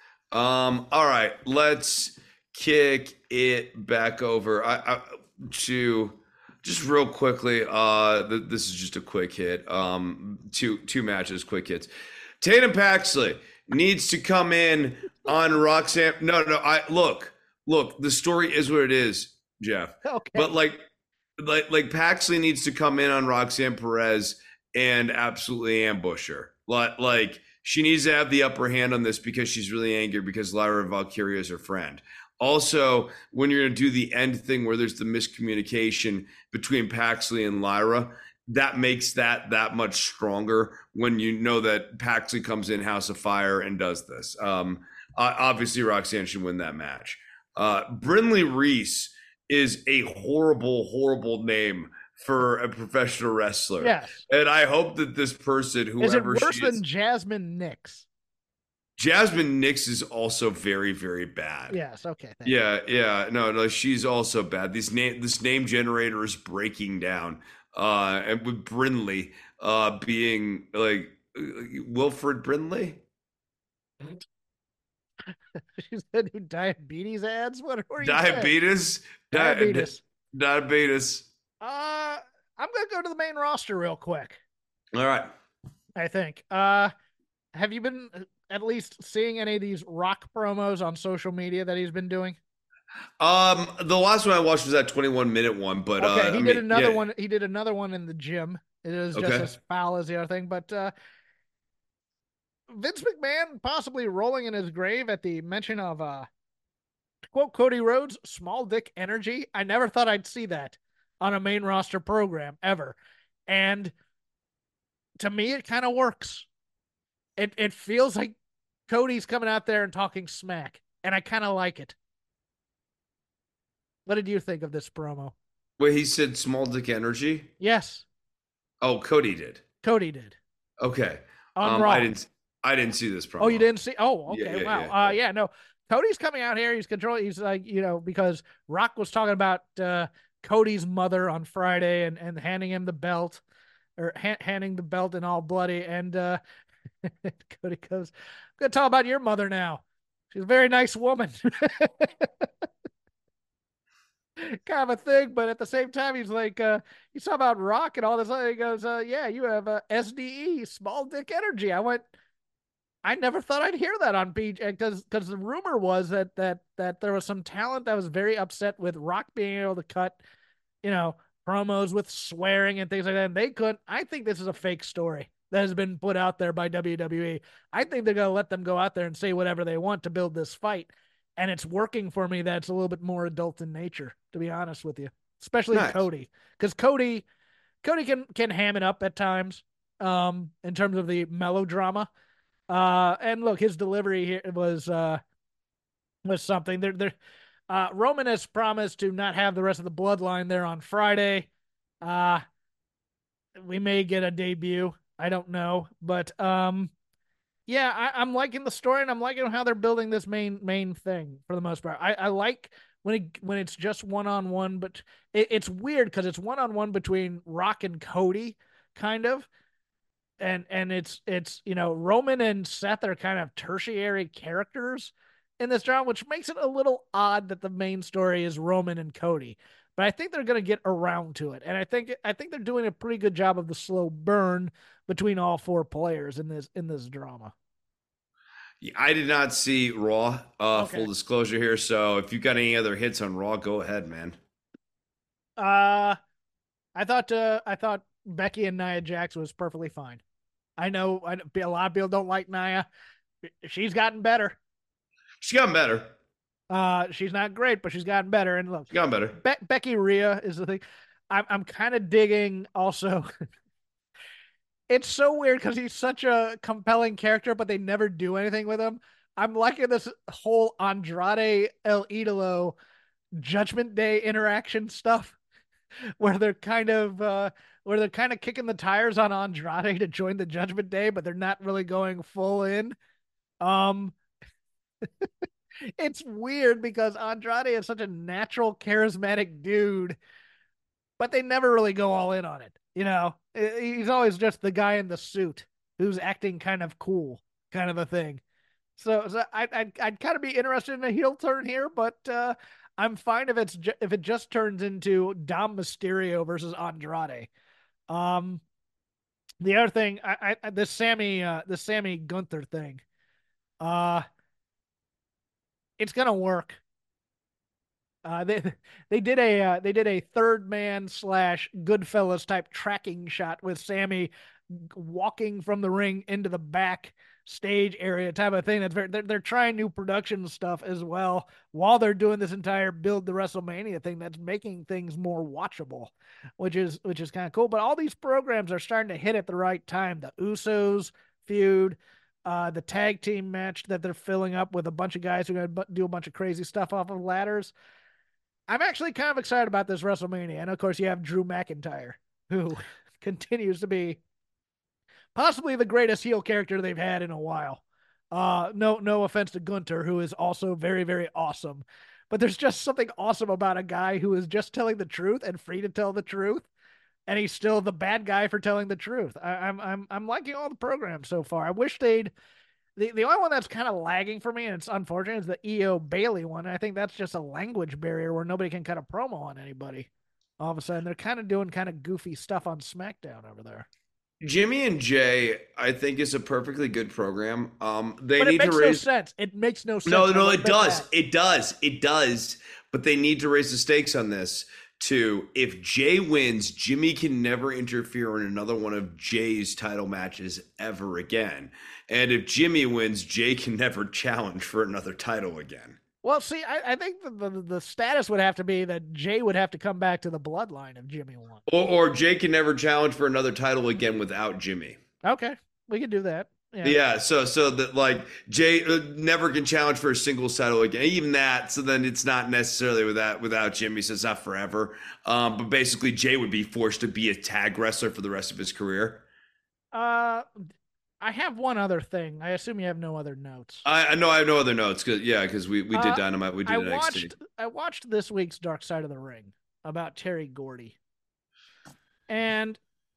Um. All right, let's kick it back over. I, I to just real quickly. Uh, th- this is just a quick hit. Um, two two matches, quick hits. Tatum Paxley needs to come in on Roxanne. No, no. I look, look. The story is what it is, Jeff. Okay. But like, like, like Paxley needs to come in on Roxanne Perez and absolutely ambush her. Like, like. She needs to have the upper hand on this because she's really angry because Lyra Valkyria is her friend. Also, when you're going to do the end thing where there's the miscommunication between Paxley and Lyra, that makes that that much stronger when you know that Paxley comes in House of Fire and does this. Um, obviously, Roxanne should win that match. Uh, Brindley Reese is a horrible, horrible name for a professional wrestler. Yes. And I hope that this person, whoever is it worse she than is, Jasmine Nix? Jasmine Nix is also very, very bad. Yes. Okay. Yeah. You. Yeah. No, no, she's also bad. This name, this name generator is breaking down. Uh, and with Brindley, uh, being like Wilfred Brindley. She's the new diabetes ads. What are you diabetes? Di- diabetes. Diabetes. Uh, I'm gonna go to the main roster real quick. All right. I think. Uh, have you been at least seeing any of these Rock promos on social media that he's been doing? Um, the last one I watched was that twenty-one minute one, but okay, uh, he I did mean, another yeah. one. He did another one in the gym. It is just okay. as foul as the other thing, but uh, Vince McMahon possibly rolling in his grave at the mention of uh, to quote Cody Rhodes, "small dick energy." I never thought I'd see that on a main roster program ever. And to me, it kind of works. It it feels like Cody's coming out there and talking smack, and I kind of like it. What did you think of this promo? Wait, he said small dick energy? Yes. Oh, Cody did. Cody did. Okay. On um, Raw. I didn't I didn't see this promo. Oh, you didn't see? Oh, okay. Yeah, yeah, wow. yeah, uh, yeah. yeah, no. Cody's coming out here. He's controlling. He's like, you know, because Rock was talking about uh, Cody's mother on Friday and, and handing him the belt or ha- handing the belt and all bloody. And uh, Cody goes, I'm going to talk about your mother now. She's a very nice woman. Kind of a thing, but at the same time, he's like, uh, he's talking about Rock and all this other. He goes, uh, yeah, you have uh, S D E, small dick energy. I went, I never thought I'd hear that on B J because because the rumor was that that that there was some talent that was very upset with Rock being able to cut, you know, promos with swearing and things like that. And they couldn't. I think this is a fake story that has been put out there by W W E. I think they're gonna let them go out there and say whatever they want to build this fight, and it's working for me. That's a little bit more adult in nature, to be honest with you, especially Nice. Cody, because Cody Cody can can ham it up at times, um, in terms of the melodrama. Uh, and look, his delivery here was uh was something. There, there. Uh, Roman has promised to not have the rest of the bloodline there on Friday. Uh, we may get a debut. I don't know, but um, yeah, I, I'm liking the story and I'm liking how they're building this main main thing for the most part. I, I like when it when it's just one on one, but it, it's weird because it's one on one between Rock and Cody, kind of. And and it's it's you know Roman and Seth are kind of tertiary characters in this drama, which makes it a little odd that the main story is Roman and Cody. But I think they're going to get around to it, and I think I think they're doing a pretty good job of the slow burn between all four players in this in this drama. I did not see Raw. Uh, Okay. Full disclosure here. So if you got any other hits on Raw, go ahead, man. Uh, I thought uh, I thought Becky and Nia Jax was perfectly fine. I know, I know a lot of people don't like Nia. She's gotten better. She got better. Uh, she's not great, but she's gotten better. And look, She got better. Be- Becky Rhea is the thing. I'm I'm kind of digging also. It's so weird because he's such a compelling character, but they never do anything with him. I'm liking this whole Andrade El Idolo Judgment Day interaction stuff, where they're kind of uh, where they're kind of kicking the tires on Andrade to join the Judgment Day, but they're not really going full in. Um, it's weird because Andrade is such a natural, charismatic dude, but they never really go all in on it. You know, he's always just the guy in the suit who's acting kind of cool, kind of a thing. So, so I, I'd, I'd kind of be interested in a heel turn here, but uh, I'm fine if it's ju- if it just turns into Dom Mysterio versus Andrade. Um, the other thing, I, I this Sammy, uh, the Sammy Gunther thing, uh, it's gonna work. Uh, they they did a uh, they did a third man slash Goodfellas type tracking shot with Sammy walking from the ring into the back stage area type of thing. That's very they're, they're trying new production stuff as well while they're doing this entire build the WrestleMania thing. That's making things more watchable, which is which is kind of cool. But all these programs are starting to hit at the right time. The Usos feud. Uh, the tag team match that they're filling up with a bunch of guys who are going to do a bunch of crazy stuff off of ladders. I'm actually kind of excited about this WrestleMania. And of course, you have Drew McIntyre, who continues to be possibly the greatest heel character they've had in a while. Uh, no, no offense to Gunther, who is also very, very awesome. But there's just something awesome about a guy who is just telling the truth and free to tell the truth. And he's still the bad guy for telling the truth. I, I'm, I'm, I'm liking all the programs so far. I wish they'd. The, the only one that's kind of lagging for me, and it's unfortunate, is the E O Bailey one. I think that's just a language barrier where nobody can cut a promo on anybody. All of a sudden, they're kind of doing kind of goofy stuff on SmackDown over there. Jimmy and Jay, I think, is a perfectly good program. Um, they but it need makes to raise. no sense. It makes no sense. No, no, I it admit does. that. It does. It does. But they need to raise the stakes on this. To if Jay wins, Jimmy can never interfere in another one of Jay's title matches ever again. And if Jimmy wins, Jay can never challenge for another title again. Well, see, I, I think the, the the status would have to be that Jay would have to come back to the bloodline if Jimmy won. Or, or Jay can never challenge for another title again without Jimmy. Okay, we can do that. Yeah. Yeah, so so that like Jay uh, never can challenge for a single title again, even that. So then it's not necessarily without without Jimmy, so it's not forever. Um, but basically, Jay would be forced to be a tag wrestler for the rest of his career. Uh, I have one other thing. I assume you have no other notes. I, I know I have no other notes because yeah, because we we did Uh, Dynamite, we I did N X T. watched I watched this week's Dark Side of the Ring about Terry Gordy, and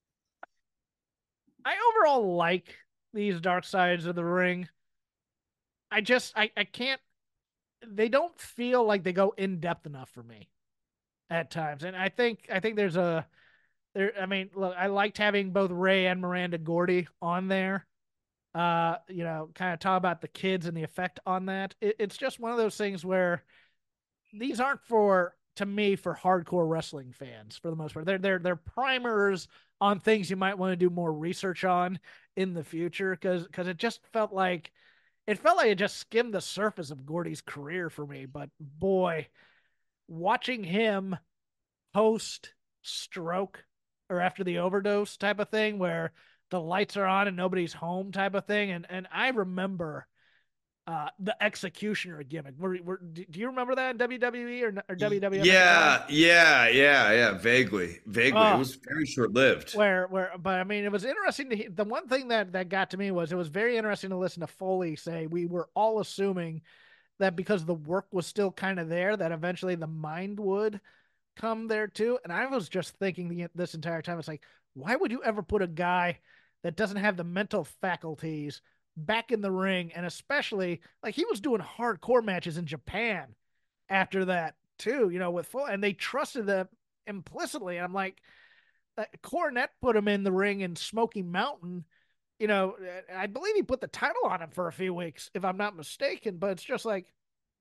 I overall like these Dark Sides of the Ring. I just I I can't. They don't feel like they go in depth enough for me at times, and I think I think there's a there. I mean, look, I liked having both Ray and Miranda Gordy on there. Uh, you know, kind of talk about the kids and the effect on that. It, it's just one of those things where these aren't for to me for hardcore wrestling fans for the most part. They're they're they're primers on things you might want to do more research on in the future because because it just felt like it felt like it just skimmed the surface of Gordy's career for me. But boy, watching him post stroke or after the overdose type of thing where the lights are on and nobody's home type of thing, and and I remember uh, the executioner gimmick. Were, were, do you remember that in W W E or, or W W F? Yeah, yeah, yeah, yeah. Vaguely, vaguely. Oh, it was very short lived. Where, where, but I mean, it was interesting to hear. The one thing that that got to me was it was very interesting to listen to Foley say we were all assuming that because the work was still kind of there, that eventually the mind would come there too. And I was just thinking the, this entire time, it's like, why would you ever put a guy that doesn't have the mental faculties back in the ring? And especially like he was doing hardcore matches in Japan after that too, you know, with full, and they trusted them implicitly. And I'm like, uh, Cornette put him in the ring in Smoky Mountain. You know, I believe he put the title on him for a few weeks, if I'm not mistaken. But it's just like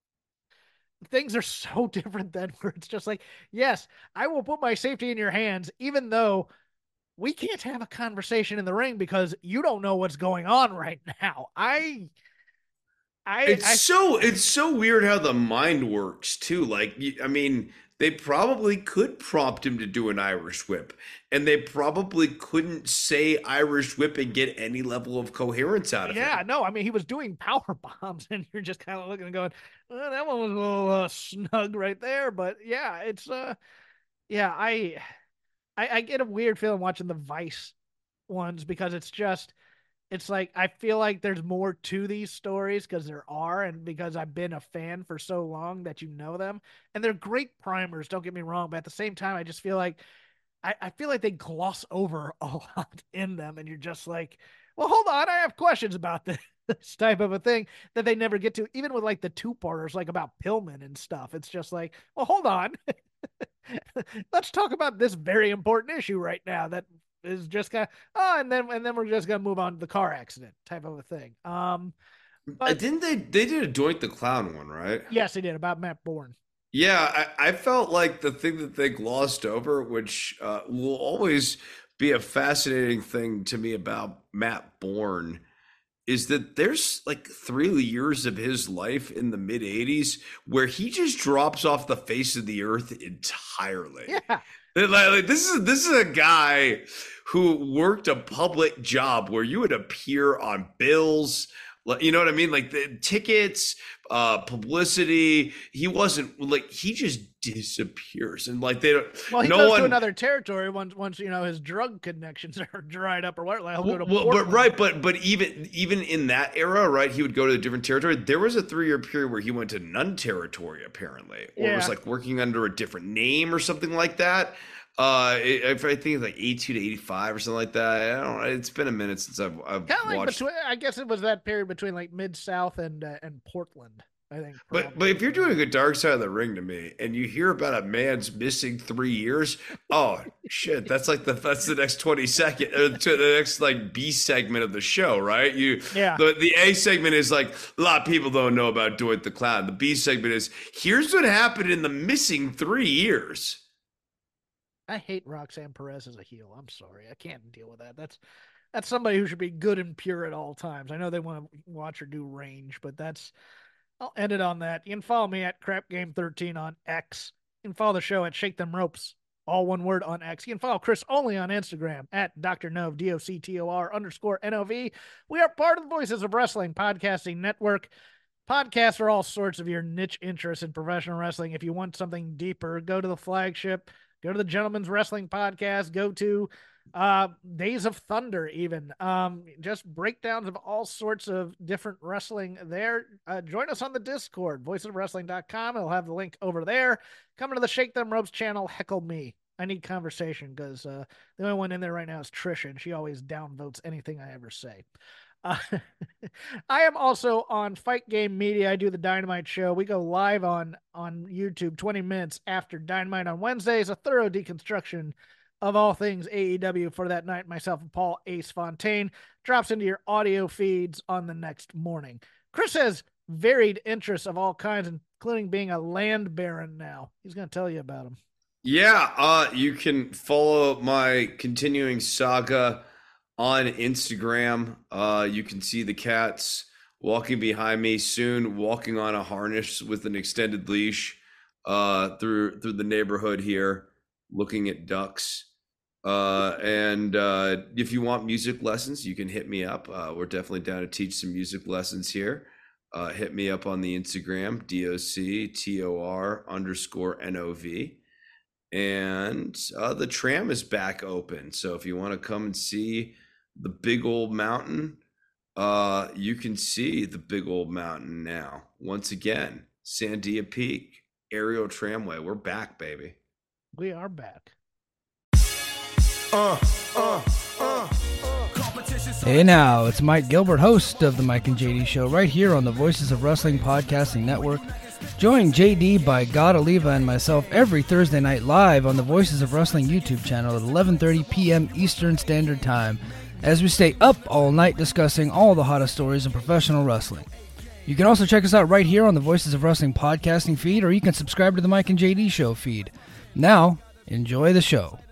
things are so different then, where it's just like, yes, I will put my safety in your hands, even though we can't have a conversation in the ring because you don't know what's going on right now. I, I, It's I so it's so weird how the mind works too. Like, y- I mean, they probably could prompt him to do an Irish whip, and they probably couldn't say Irish whip and get any level of coherence out of yeah, him. no, I mean, he was doing power bombs, and you're just kind of looking and going, well, that one was a little uh, snug right there. But yeah, it's uh, yeah, I, I, I get a weird feeling watching the Vice ones because it's just, it's like I feel like there's more to these stories because there are, and because I've been a fan for so long that you know them, and they're great primers. Don't get me wrong, but at the same time, I just feel like I, I feel like they gloss over a lot in them, and you're just like, well, hold on, I have questions about this, this type of a thing that they never get to, even with like the two parters, like about Pillman and stuff. It's just like, well, hold on, let's talk about this very important issue right now that is just kind of oh, and then and then we're just gonna move on to the car accident type of a thing. Um, Uh, but Didn't they? They did a Doink the Clown one, right? yes, they did about Matt Bourne. Yeah, I, I felt like the thing that they glossed over, which uh, will always be a fascinating thing to me about Matt Bourne, is that there's like three years of his life in the mid eighties where he just drops off the face of the earth entirely. Yeah, Like, like, this is this is a guy who worked a public job where you would appear on bills, like, you know what I mean? Like the tickets, uh, publicity. He wasn't like he just disappears, and like they don't. well, he No goes one. to another territory once once you know his drug connections are dried up or what. Like, he'll go to Well, but Portland. right, but but even even in that era, right, he would go to a different territory. There was a three year period where he went to none territory, apparently, or Yeah. was like working under a different name or something like that. Uh, it, I think it's like eighty two to eighty five or something like that. I don't know. It's been a minute since I've I've Kind of like watched. between, I guess it was that period between like mid South and uh, and Portland. I think. But Probably. but if you're doing a Dark Side of the Ring to me, and you hear about a man's missing three years, oh shit, that's like the that's the next twenty second, uh, to the next like B segment of the show, right? You Yeah. The the A segment is like a lot of people don't know about Doit the Clown. The B segment is here's what happened in the missing three years. I hate Roxanne Perez as a heel. I'm sorry, I can't deal with that. That's that's somebody who should be good and pure at all times. I know they want to watch her do range, but that's. I'll end it on that. You can follow me at Crap Game thirteen on X. You can follow the show at Shake Them Ropes all one word, on X. You can follow Chris only on Instagram at Doctor Nove, D O C T O R underscore N O V. We are part of the Voices of Wrestling Podcasting Network. Podcasts are all sorts of your niche interests in professional wrestling. If you want something deeper, go to the flagship, go to the Gentleman's Wrestling Podcast, go to uh, Days of Thunder even. Um, just breakdowns of all sorts of different wrestling there. Uh, join us on the Discord, voices of wrestling dot com. I'll have the link over there. Come to the Shake Them Ropes channel, heckle me. I need conversation because uh, the only one in there right now is Trisha, and she always downvotes anything I ever say. Uh, I am also on Fight Game Media. I do the Dynamite show. We go live on, on YouTube twenty minutes after Dynamite on Wednesdays, a thorough deconstruction of all things A E W for that night. Myself and Paul Ace Fontaine drops into your audio feeds on the next morning. Chris has varied interests of all kinds, including being a land baron now. He's going to tell you about them. Yeah, uh, you can follow my continuing saga on Instagram. Uh, you can see the cats walking behind me, soon walking on a harness with an extended leash uh, through through the neighborhood here, looking at ducks. Uh, and uh, if you want music lessons, you can hit me up. Uh, we're definitely down to teach some music lessons here. Uh, hit me up on the Instagram, D O C T O R underscore N O V. And uh, the tram is back open. So if you want to come and see the big old mountain, uh, you can see the big old mountain now. Once again, Sandia Peak, aerial tramway. We're back, baby. We are back. Uh, uh, uh, hey now, it's Mike Gilbert, host of the Mike and J D Show, right here on the Voices of Wrestling Podcasting Network. Join J D by God Oliva and myself every Thursday night live on the Voices of Wrestling YouTube channel at eleven thirty p.m. Eastern Standard Time, as we stay up all night discussing all the hottest stories in professional wrestling. You can also check us out right here on the Voices of Wrestling podcasting feed, or you can subscribe to the Mike and J D Show feed. Now, enjoy the show.